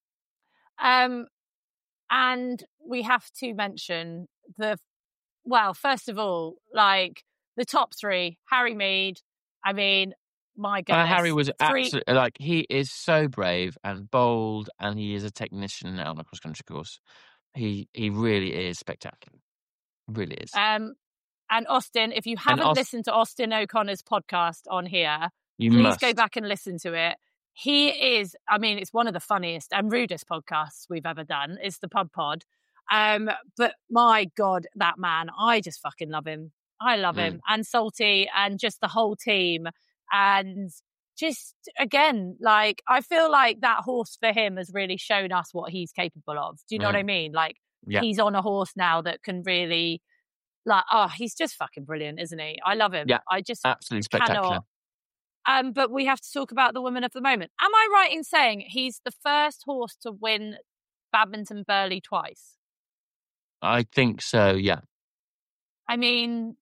Um, and we have to mention the, well, first of all, like the top three, Harry Mead. I mean, my Uh, goodness. Harry was Three- absolutely, like, he is so brave and bold, and he is a technician now on the cross-country course. He he really is spectacular. Really is. Um, and Austin, if you haven't Aust- listened to Austin O'Connor's podcast on here, you please must. go back and listen to it. He is, I mean, it's one of the funniest and rudest podcasts we've ever done. It's the Pub Pod. Um, but my God, that man, I just fucking love him. I love Mm. him. And Salty and just the whole team. And just, again, like, I feel like that horse for him has really shown us what he's capable of. Do you know Mm. what I mean? Like, Yeah. he's on a horse now that can really Like, oh, he's just fucking brilliant, isn't he? I love him. Yeah, I just absolutely spectacular. Cannot. Um, but we have to talk about the woman of the moment. Am I right in saying he's the first horse to win Badminton Burghley twice? I think so, yeah. I mean,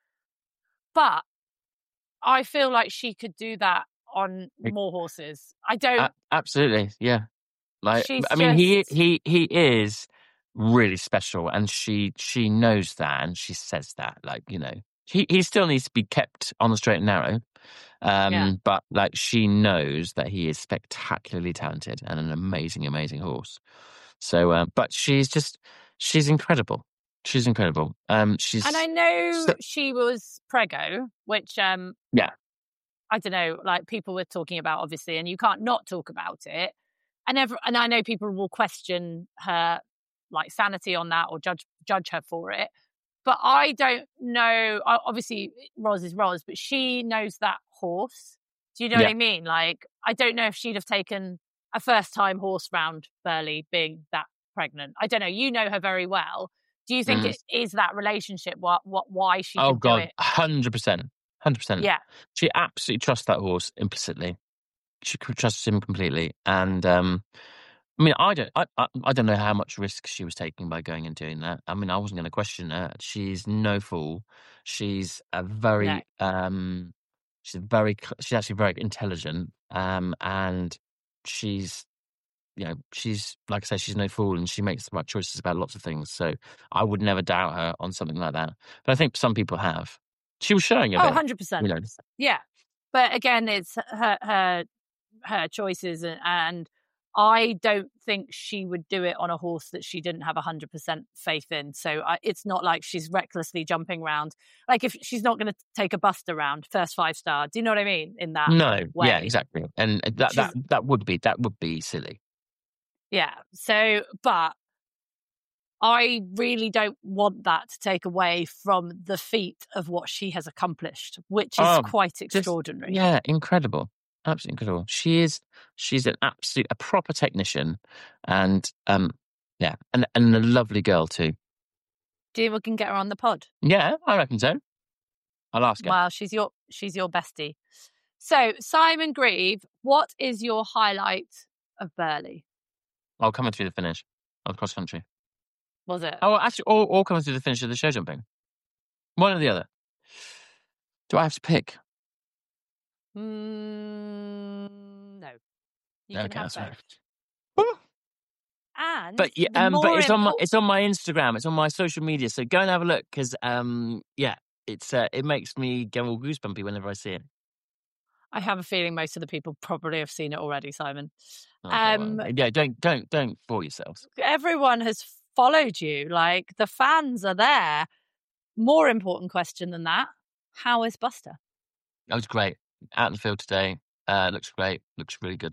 but I feel like she could do that on more horses. I don't. A- absolutely, yeah. Like, She's I mean, he just- he he is really special, and she she knows that, and she says that. Like, you know, he he still needs to be kept on the straight and narrow. Um, Yeah. but like, she knows that he is spectacularly talented and an amazing, amazing horse. So, uh, but she's just she's incredible. She's incredible. Um, she's And I know so- she was preggo, which um, yeah. I don't know, like people were talking about, obviously, and you can't not talk about it. And ever, and I know people will question her like sanity on that or judge judge her for it. But I don't know. Obviously, Roz is Roz, but she knows that horse. Do you know Yeah. what I mean? Like, I don't know if she'd have taken a first time horse round Burghley being that pregnant. I don't know. You know her very well. Do you think Mm. it is that relationship? What? What? Why she? Oh could God, do it? hundred percent, hundred percent. Yeah. She absolutely trusts that horse implicitly. She trusts him completely, and um, I mean, I don't, I, I, I don't know how much risk she was taking by going and doing that. I mean, I wasn't going to question her. She's no fool. She's a very, No. um, she's very, she's actually very intelligent, um, and she's, you know, she's like I say, she's no fool, and she makes the right choices about lots of things. So I would never doubt her on something like that. But I think some people have. She was showing a Oh, bit. one hundred percent. You know. Yeah. But again, it's her her her choices, and, and I don't think she would do it on a horse that she didn't have one hundred percent faith in. So I, it's not like she's recklessly jumping around. Like, if she's not going to take a bust around first five star, do you know what I mean? In that No, way. yeah, exactly. And that, that that would be that would be silly. Yeah. So, but I really don't want that to take away from the feat of what she has accomplished, which is Oh, quite extraordinary. Just, yeah, incredible. Absolutely incredible. She is she's an absolute a proper technician, and um yeah, and and a lovely girl too. Do you think we can get her on the pod? Yeah, I reckon so. I'll ask her. Well, she's your she's your bestie. So, Simon Grieve, what is your highlight of Burghley? Oh, coming through the finish of cross country. Was it? Oh, actually, all, all coming through the finish of the show jumping. One or the other. Do I have to pick? Mm, no. You okay, can have that's both. right. And but yeah, um, but it's on my it's on my Instagram. It's on my social media. So go and have a look, because um, yeah, it's uh, it makes me get all goosebumpy whenever I see it. I have a feeling most of the people probably have seen it already, Simon. Okay, um, well, yeah, don't don't don't fool yourselves. Everyone has followed you. Like, the fans are there. More important question than that: how is Buster? That was great. Out in the field today. Uh, looks great. Looks really good.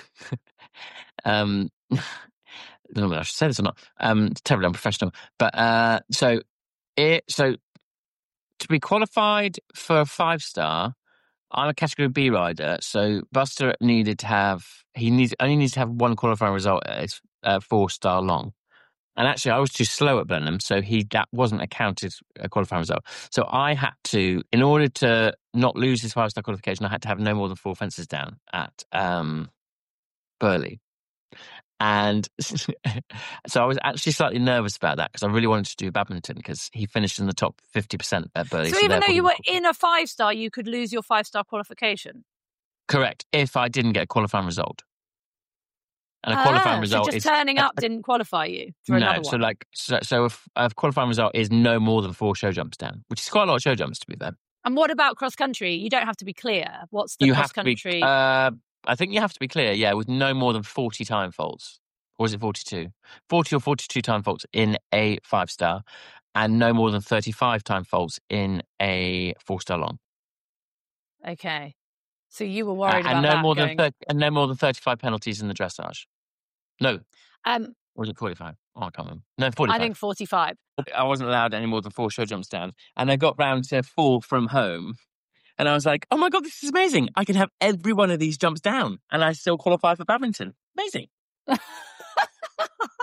um, I don't know whether I should say this or not. Um, it's terribly unprofessional. But uh, so it so to be qualified for a five star, I'm a category B rider. So Buster needed to have he needs only needs to have one qualifying result at his uh, four star long. And actually, I was too slow at Blenheim, so he that wasn't a counted a qualifying result. So I had to, in order to not lose his five star qualification, I had to have no more than four fences down at um, Burghley. And so I was actually slightly nervous about that, because I really wanted to do badminton, because he finished in the top fifty percent at Burghley. So, so even though you were in a five star, you could lose your five star qualification? Correct, if I didn't get a qualifying result. And a qualifying ah, result so just is turning up didn't qualify you for no, another one. so like so, so if a qualifying result is no more than four show jumps down, which is quite a lot of show jumps, to be fair. And what about cross country? You don't have to be clear. What's the you cross have to country? Be, uh, I think you have to be clear, yeah, with no more than forty time faults. Or is it forty-two? forty or forty-two time faults in a five star, and no more than thirty-five time faults in a four star long. Okay. So you were worried uh, about and no that more going... than thirty, and no more than thirty-five penalties in the dressage. No. Um, or was it forty-five? Oh, I can't remember. No, forty-five. I think forty-five. I wasn't allowed any more than four show jumps down. And I got round to four from home. And I was like, oh my God, this is amazing. I can have every one of these jumps down and I still qualify for badminton. Amazing.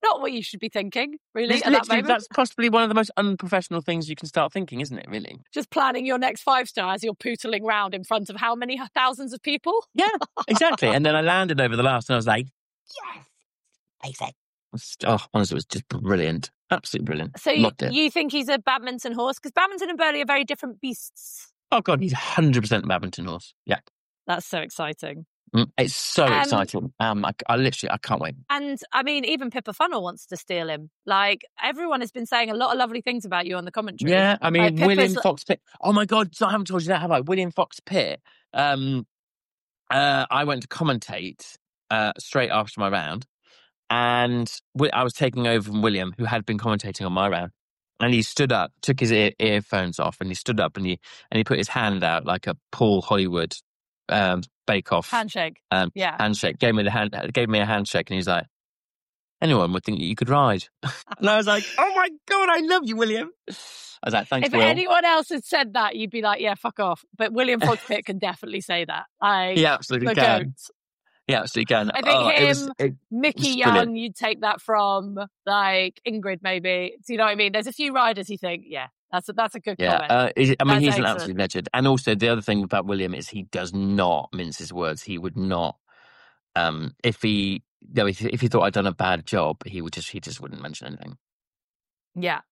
not what you should be thinking, really, It's at that literally, moment. that's possibly one of the most unprofessional things you can start thinking, isn't it, really? Just planning your next five star as you're pootling round in front of how many thousands of people? Yeah, exactly. And then I landed over the last and I was like, yes, basic. Oh, honestly, it was just brilliant. Absolutely brilliant. So you, Loved it. you think he's a badminton horse? Because badminton and Burley are very different beasts. Oh, God, he's one hundred percent a badminton horse. Yeah. That's so exciting. Mm, it's so Um, exciting. Um, I, I literally, I can't wait. And I mean, even Pippa Funnel wants to steal him. Like, everyone has been saying a lot of lovely things about you on the commentary. Yeah, I mean, Like, Pippa's- William Fox Pitt. Oh my God, so I haven't told you that, have I? William Fox Pitt. Um, uh, I went to commentate uh, straight after my round, and wi- I was taking over from William, who had been commentating on my round. And he stood up, took his ear- earphones off, and he stood up and he and he put his hand out like a Paul Hollywood um, Bake Off handshake. um, Yeah. handshake. Gave me the hand, gave me a handshake, and he's like, "Anyone would think that you could ride." And I was like, "Oh my God, I love you, William." I was like, "Thanks, If Will." anyone else had said that, you'd be like, yeah, fuck off. But William Fox Pitt can definitely say that. Like, He absolutely the can. goat. He absolutely can. I think oh, it was, him, it, Mickey It's Young, brilliant. you'd take that from. Like, Ingrid, maybe. Do you know what I mean? There's a few riders you think, yeah, that's a, that's a good yeah, comment. uh, he's- I mean, That's he's an excellent. absolute legend. And also, the other thing about William is he does not mince his words. He would not, um, if he, you know, if, if he thought I'd done a bad job, he would just, he just wouldn't mention anything. Yeah.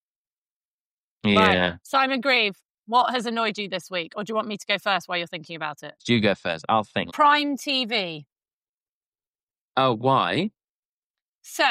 Yeah. Right. Simon Grieve, what has annoyed you this week? Or do you want me to go first while you're thinking about it? You go first. I'll think. Prime T V. Oh, why? So,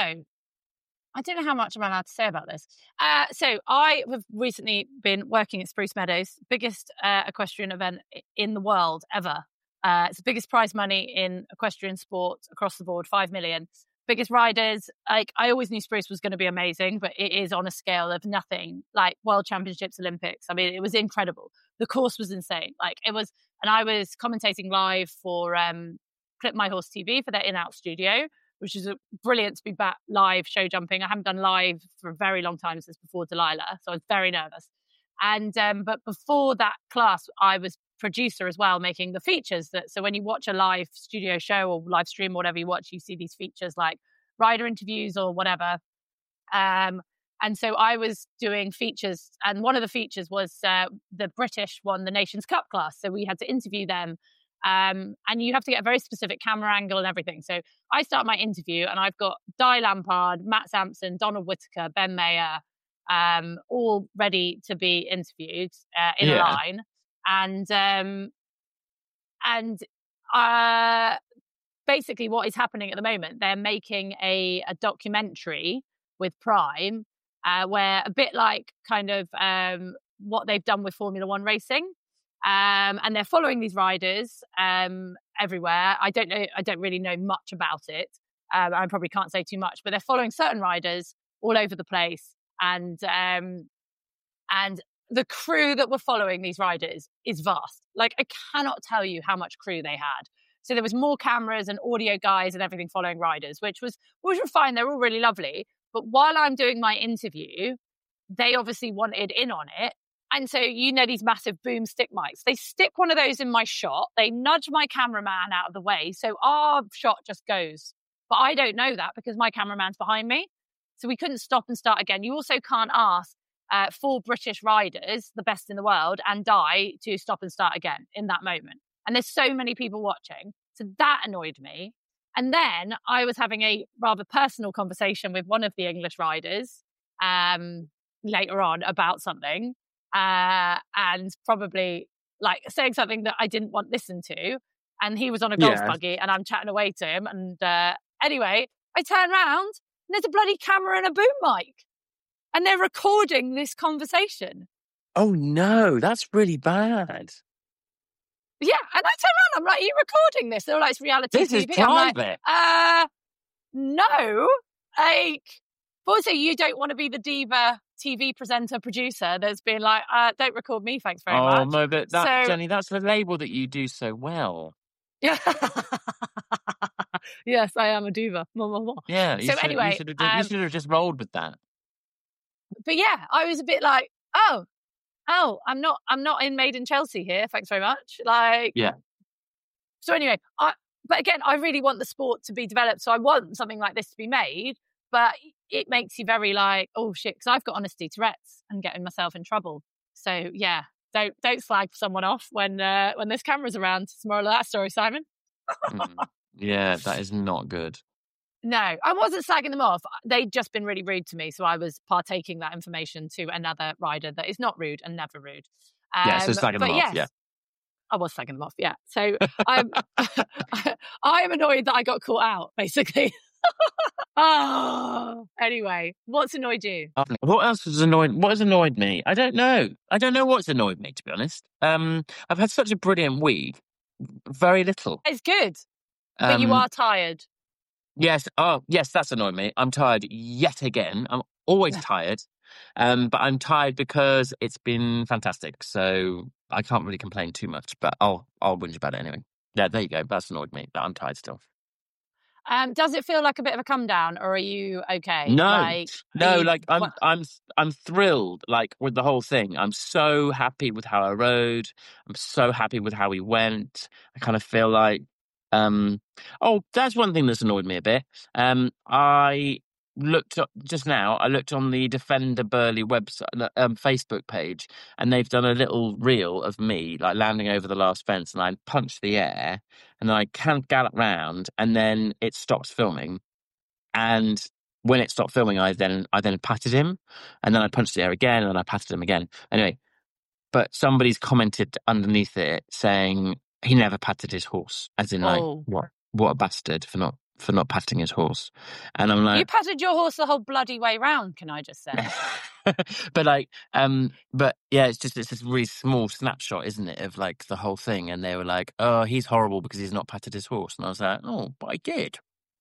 I don't know how much I'm allowed to say about this. Uh, so, I have recently been working at Spruce Meadows, biggest uh, equestrian event in the world ever. Uh, it's the biggest prize money in equestrian sport across the board, five million. Biggest riders. Like, I always knew Spruce was going to be amazing, but it is on a scale of nothing like World Championships, Olympics. I mean, it was incredible. The course was insane. Like, it was, and I was commentating live for um, Clip My Horse T V for their in-out studio, which is brilliant to be back live show jumping. I haven't done live for a very long time since before Delilah, so I was very nervous. And um, but before that class, I was producer as well, making the features. That so when you watch a live studio show or live stream or whatever you watch, you see these features like rider interviews or whatever. Um, and so I was doing features, and one of the features was uh, the British won the Nations Cup class, so we had to interview them. Um, and you have to get a very specific camera angle and everything. So I start my interview and I've got Di Lampard, Matt Sampson, Donald Whitaker, Ben Mayer, um, all ready to be interviewed uh, in Yeah. a line. And um, and uh, basically what is happening at the moment, they're making a, a documentary with Prime uh, where a bit like kind of um, what they've done with Formula One racing. Um, and they're following these riders um, everywhere. I don't know. I don't really know much about it. Um, I probably can't say too much, but they're following certain riders all over the place, and um, and the crew that were following these riders is vast. Like, I cannot tell you how much crew they had. So there was more cameras and audio guys and everything following riders, which was which was fine. They're all really lovely. But while I'm doing my interview, they obviously wanted in on it. And so, you know, these massive boom stick mics, they stick one of those in my shot. They nudge my cameraman out of the way. So our shot just goes. But I don't know that because my cameraman's behind me. So we couldn't stop and start again. You also can't ask uh, four British riders, the best in the world, and Di to stop and start again in that moment. And there's so many people watching. So that annoyed me. And then I was having a rather personal conversation with one of the English riders um, later on about something. Uh, and probably like saying something that I didn't want listened to. And he was on a golf Yeah. buggy and I'm chatting away to him. And uh, anyway, I turn around and there's a bloody camera and a boom mic. And they're recording this conversation. Oh no, that's really bad. Yeah. And I turn around, I'm like, are you recording this? They're like, it's reality This T is V. I'm like, private. uh, no. Like, but also you don't want to be the diva T V presenter, producer that's been like, uh, don't record me, thanks very Oh much. no, but that, So- Jenny, that's the label that you do so well. Yeah. Yes, I am a diva. Mwah, mwah, mwah. Yeah. You So should, anyway, you should, have, just- um, you should have just rolled with that. But yeah, I was a bit like, oh, oh, I'm not, I'm not in Made in Chelsea here. Thanks very much. Like, Yeah. So anyway, I, but again, I really want the sport to be developed. So I want something like this to be made. but it makes you very like, oh shit, because I've got honesty Tourette's and getting myself in trouble. So yeah, don't don't slag someone off when uh, when there's cameras around. It's the moral of that story, Simon. Mm. Yeah, that is not good. No, I wasn't slagging them off. They'd just been really rude to me, so I was partaking that information to another rider that is not rude and never rude. Um, Yeah, so slagging but them yes, off, yeah. I was slagging them off, yeah. So I'm I'm annoyed that I got caught out, basically. Oh, anyway, what's annoyed you? What else has annoyed? What has annoyed me? I don't know. I don't know what's annoyed me, to be honest. Um, I've had such a brilliant week. Very little. It's good, but Um, you are tired. Yes. Oh, yes. That's annoyed me. I'm tired yet again. I'm always tired, um, but I'm tired because it's been fantastic. So I can't really complain too much. But I'll I'll whinge about it anyway. Yeah, there you go. That's annoyed me. But I'm tired still. Um, does it feel like a bit of a come down, or are you okay? No, like, no. you, Like I'm what? I'm I'm thrilled. Like with the whole thing. I'm so happy with how I rode. I'm so happy with how we went. I kind of feel like. Um, oh, that's one thing that's annoyed me a bit. Um, I looked up just now. I looked on the Defender Burley website, um, Facebook page, and they've done a little reel of me like landing over the last fence, and I punched the air, and then I can't gallop round, and then it stops filming, and when it stopped filming, I then I then patted him, and then I punched the air again, and then I patted him again. Anyway, but somebody's commented underneath it saying he never patted his horse, as in like Oh. what what a bastard for not for not patting his horse. And I'm like, You patted your horse the whole bloody way round, can I just say? but like, um, but yeah, it's just it's this really small snapshot, isn't it, of like the whole thing? And they were like, oh, he's horrible because he's not patted his horse, and I was like, oh, but I did.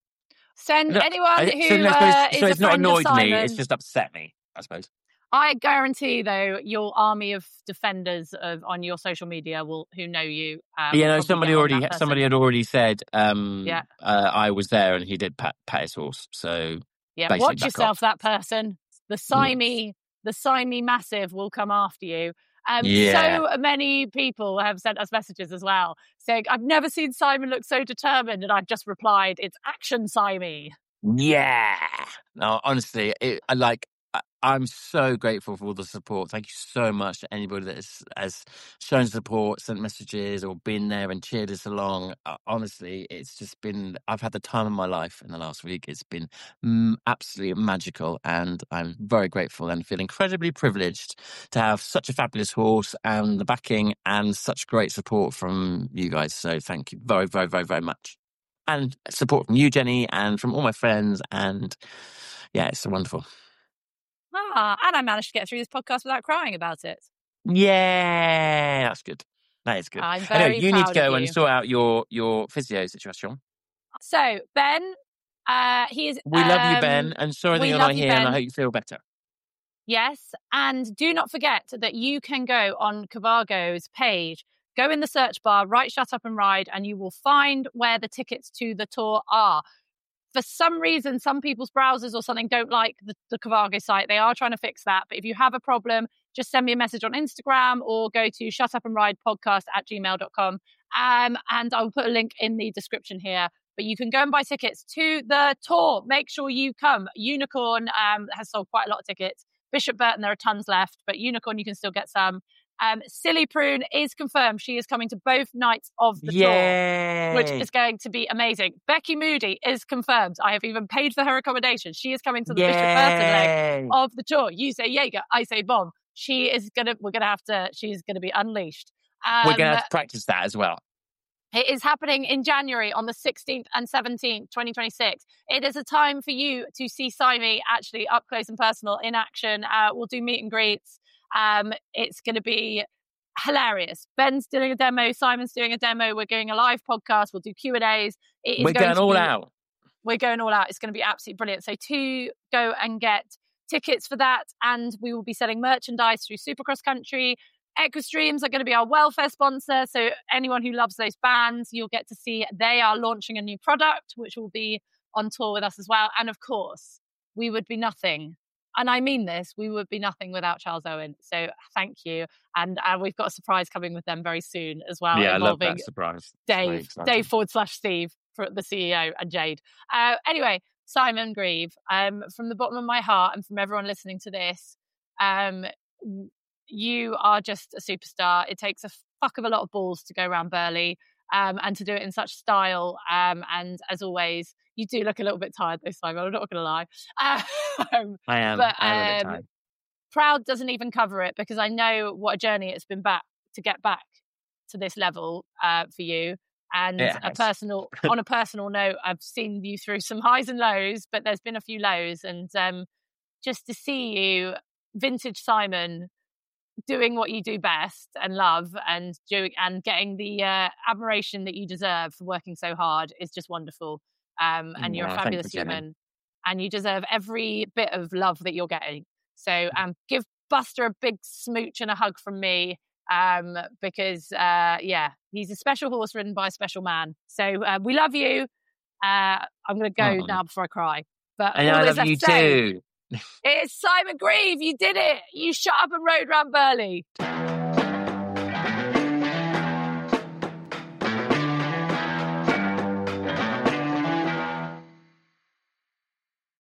Send Look, anyone I, who so, no, so uh, it's, is so a it's not friend of annoyed me; Simon. it's just upset me, I suppose. I guarantee, though, your army of defenders of on your social media will who know you. Uh, You will know, probably somebody get on already that person. somebody had already said, um, Yeah. uh, I was there and he did pat, pat his horse. So Yeah, basically watch back yourself, off. that person. The Simey, the Simey massive will come after you. Um, Yeah. So many people have sent us messages as well saying, I've never seen Simon look so determined. And I've just replied, it's action Simey. Yeah. No, honestly, it, I like. I, I'm so grateful for all the support. Thank you so much to anybody that has, has shown support, sent messages, or been there and cheered us along. Uh, honestly, it's just been. I've had the time of my life in the last week. It's been mm, absolutely magical, and I'm very grateful and feel incredibly privileged to have such a fabulous horse and the backing and such great support from you guys. So thank you very, very, very, very much. And support from you, Jenny, and from all my friends. And yeah, it's so wonderful. Ah, and I managed to get through this podcast without crying about it. Yeah, that's good. That is good. I'm I know very you need proud to go of and you. sort out your, your physio situation. So, Ben, uh, he is. We love you, um, Ben, and sorry that we you're love not you, here, and I Ben. hope you feel better. Yes, and do not forget that you can go on Cavago's page, go in the search bar, write Shut Up and Ride, and you will find where the tickets to the tour are. For some reason, some people's browsers or something don't like the, the Cavago site. They are trying to fix that. But if you have a problem, just send me a message on Instagram or go to shutupandridepodcast at gmail dot com. Um, and I'll put a link in the description here. But you can go and buy tickets to the tour. Make sure you come. Unicorn um, has sold quite a lot of tickets. Bishop Burton, there are tons left, but Unicorn, you can still get some. Um, Silly Prune is confirmed. She is coming to both nights of the Yay. tour, which is going to be amazing. Becky Moody is confirmed. I have even paid for her accommodation. She is coming to the Yay. Bishop Burton leg of the tour. You say Jaeger, I say bomb. She is gonna. We're gonna have to. She's gonna be unleashed. Um, We're going to have to practice that as well. It is happening in January on the sixteenth and seventeenth, twenty twenty-six. It is a time for you to see Simey actually up close and personal in action. Uh, we'll do meet and greets. Um, it's going to be hilarious. Ben's doing a demo. Simon's doing a demo. We're doing a live podcast. We'll do Q and A's. It is We're going, going all be, out. We're going all out. It's going to be absolutely brilliant. So to go and get tickets for that. And we will be selling merchandise through Supercross Country. Equistreams are going to be our welfare sponsor. So anyone who loves those bands, you'll get to see they are launching a new product, which will be on tour with us as well. And of course, we would be nothing. And I mean this, we would be nothing without Charles Owen. So thank you. And uh, we've got a surprise coming with them very soon as well. Yeah, I love involving that surprise. Dave, Dave forward slash Steve, for the C E O, and Jade. Uh, anyway, Simon Grieve, um, from the bottom of my heart and from everyone listening to this, um, you are just a superstar. It takes a fuck of a lot of balls to go around Burghley, um, and to do it in such style. Um, and as always, you do look a little bit tired this time. I'm not going to lie. Um, I am. But I am a bit um, tired. Proud doesn't even cover it, because I know what a journey it's been back to get back to this level uh, for you. And It a has. personal, on a personal note, I've seen you through some highs and lows, but there's been a few lows, and um, just to see you, vintage Simon, doing what you do best and love, and doing and getting the uh, admiration that you deserve for working so hard is just wonderful. Um, and you're Oh, a thank fabulous you, Jenny. human, and you deserve every bit of love that you're getting. So um, give Buster a big smooch and a hug from me, um, because uh, yeah, he's a special horse ridden by a special man. So uh, we love you. Uh, I'm going to go Oh. now before I cry. But And all I there's love left you to say, too. it's Simon Grieve. You did it. You shut up and rode round Burghley.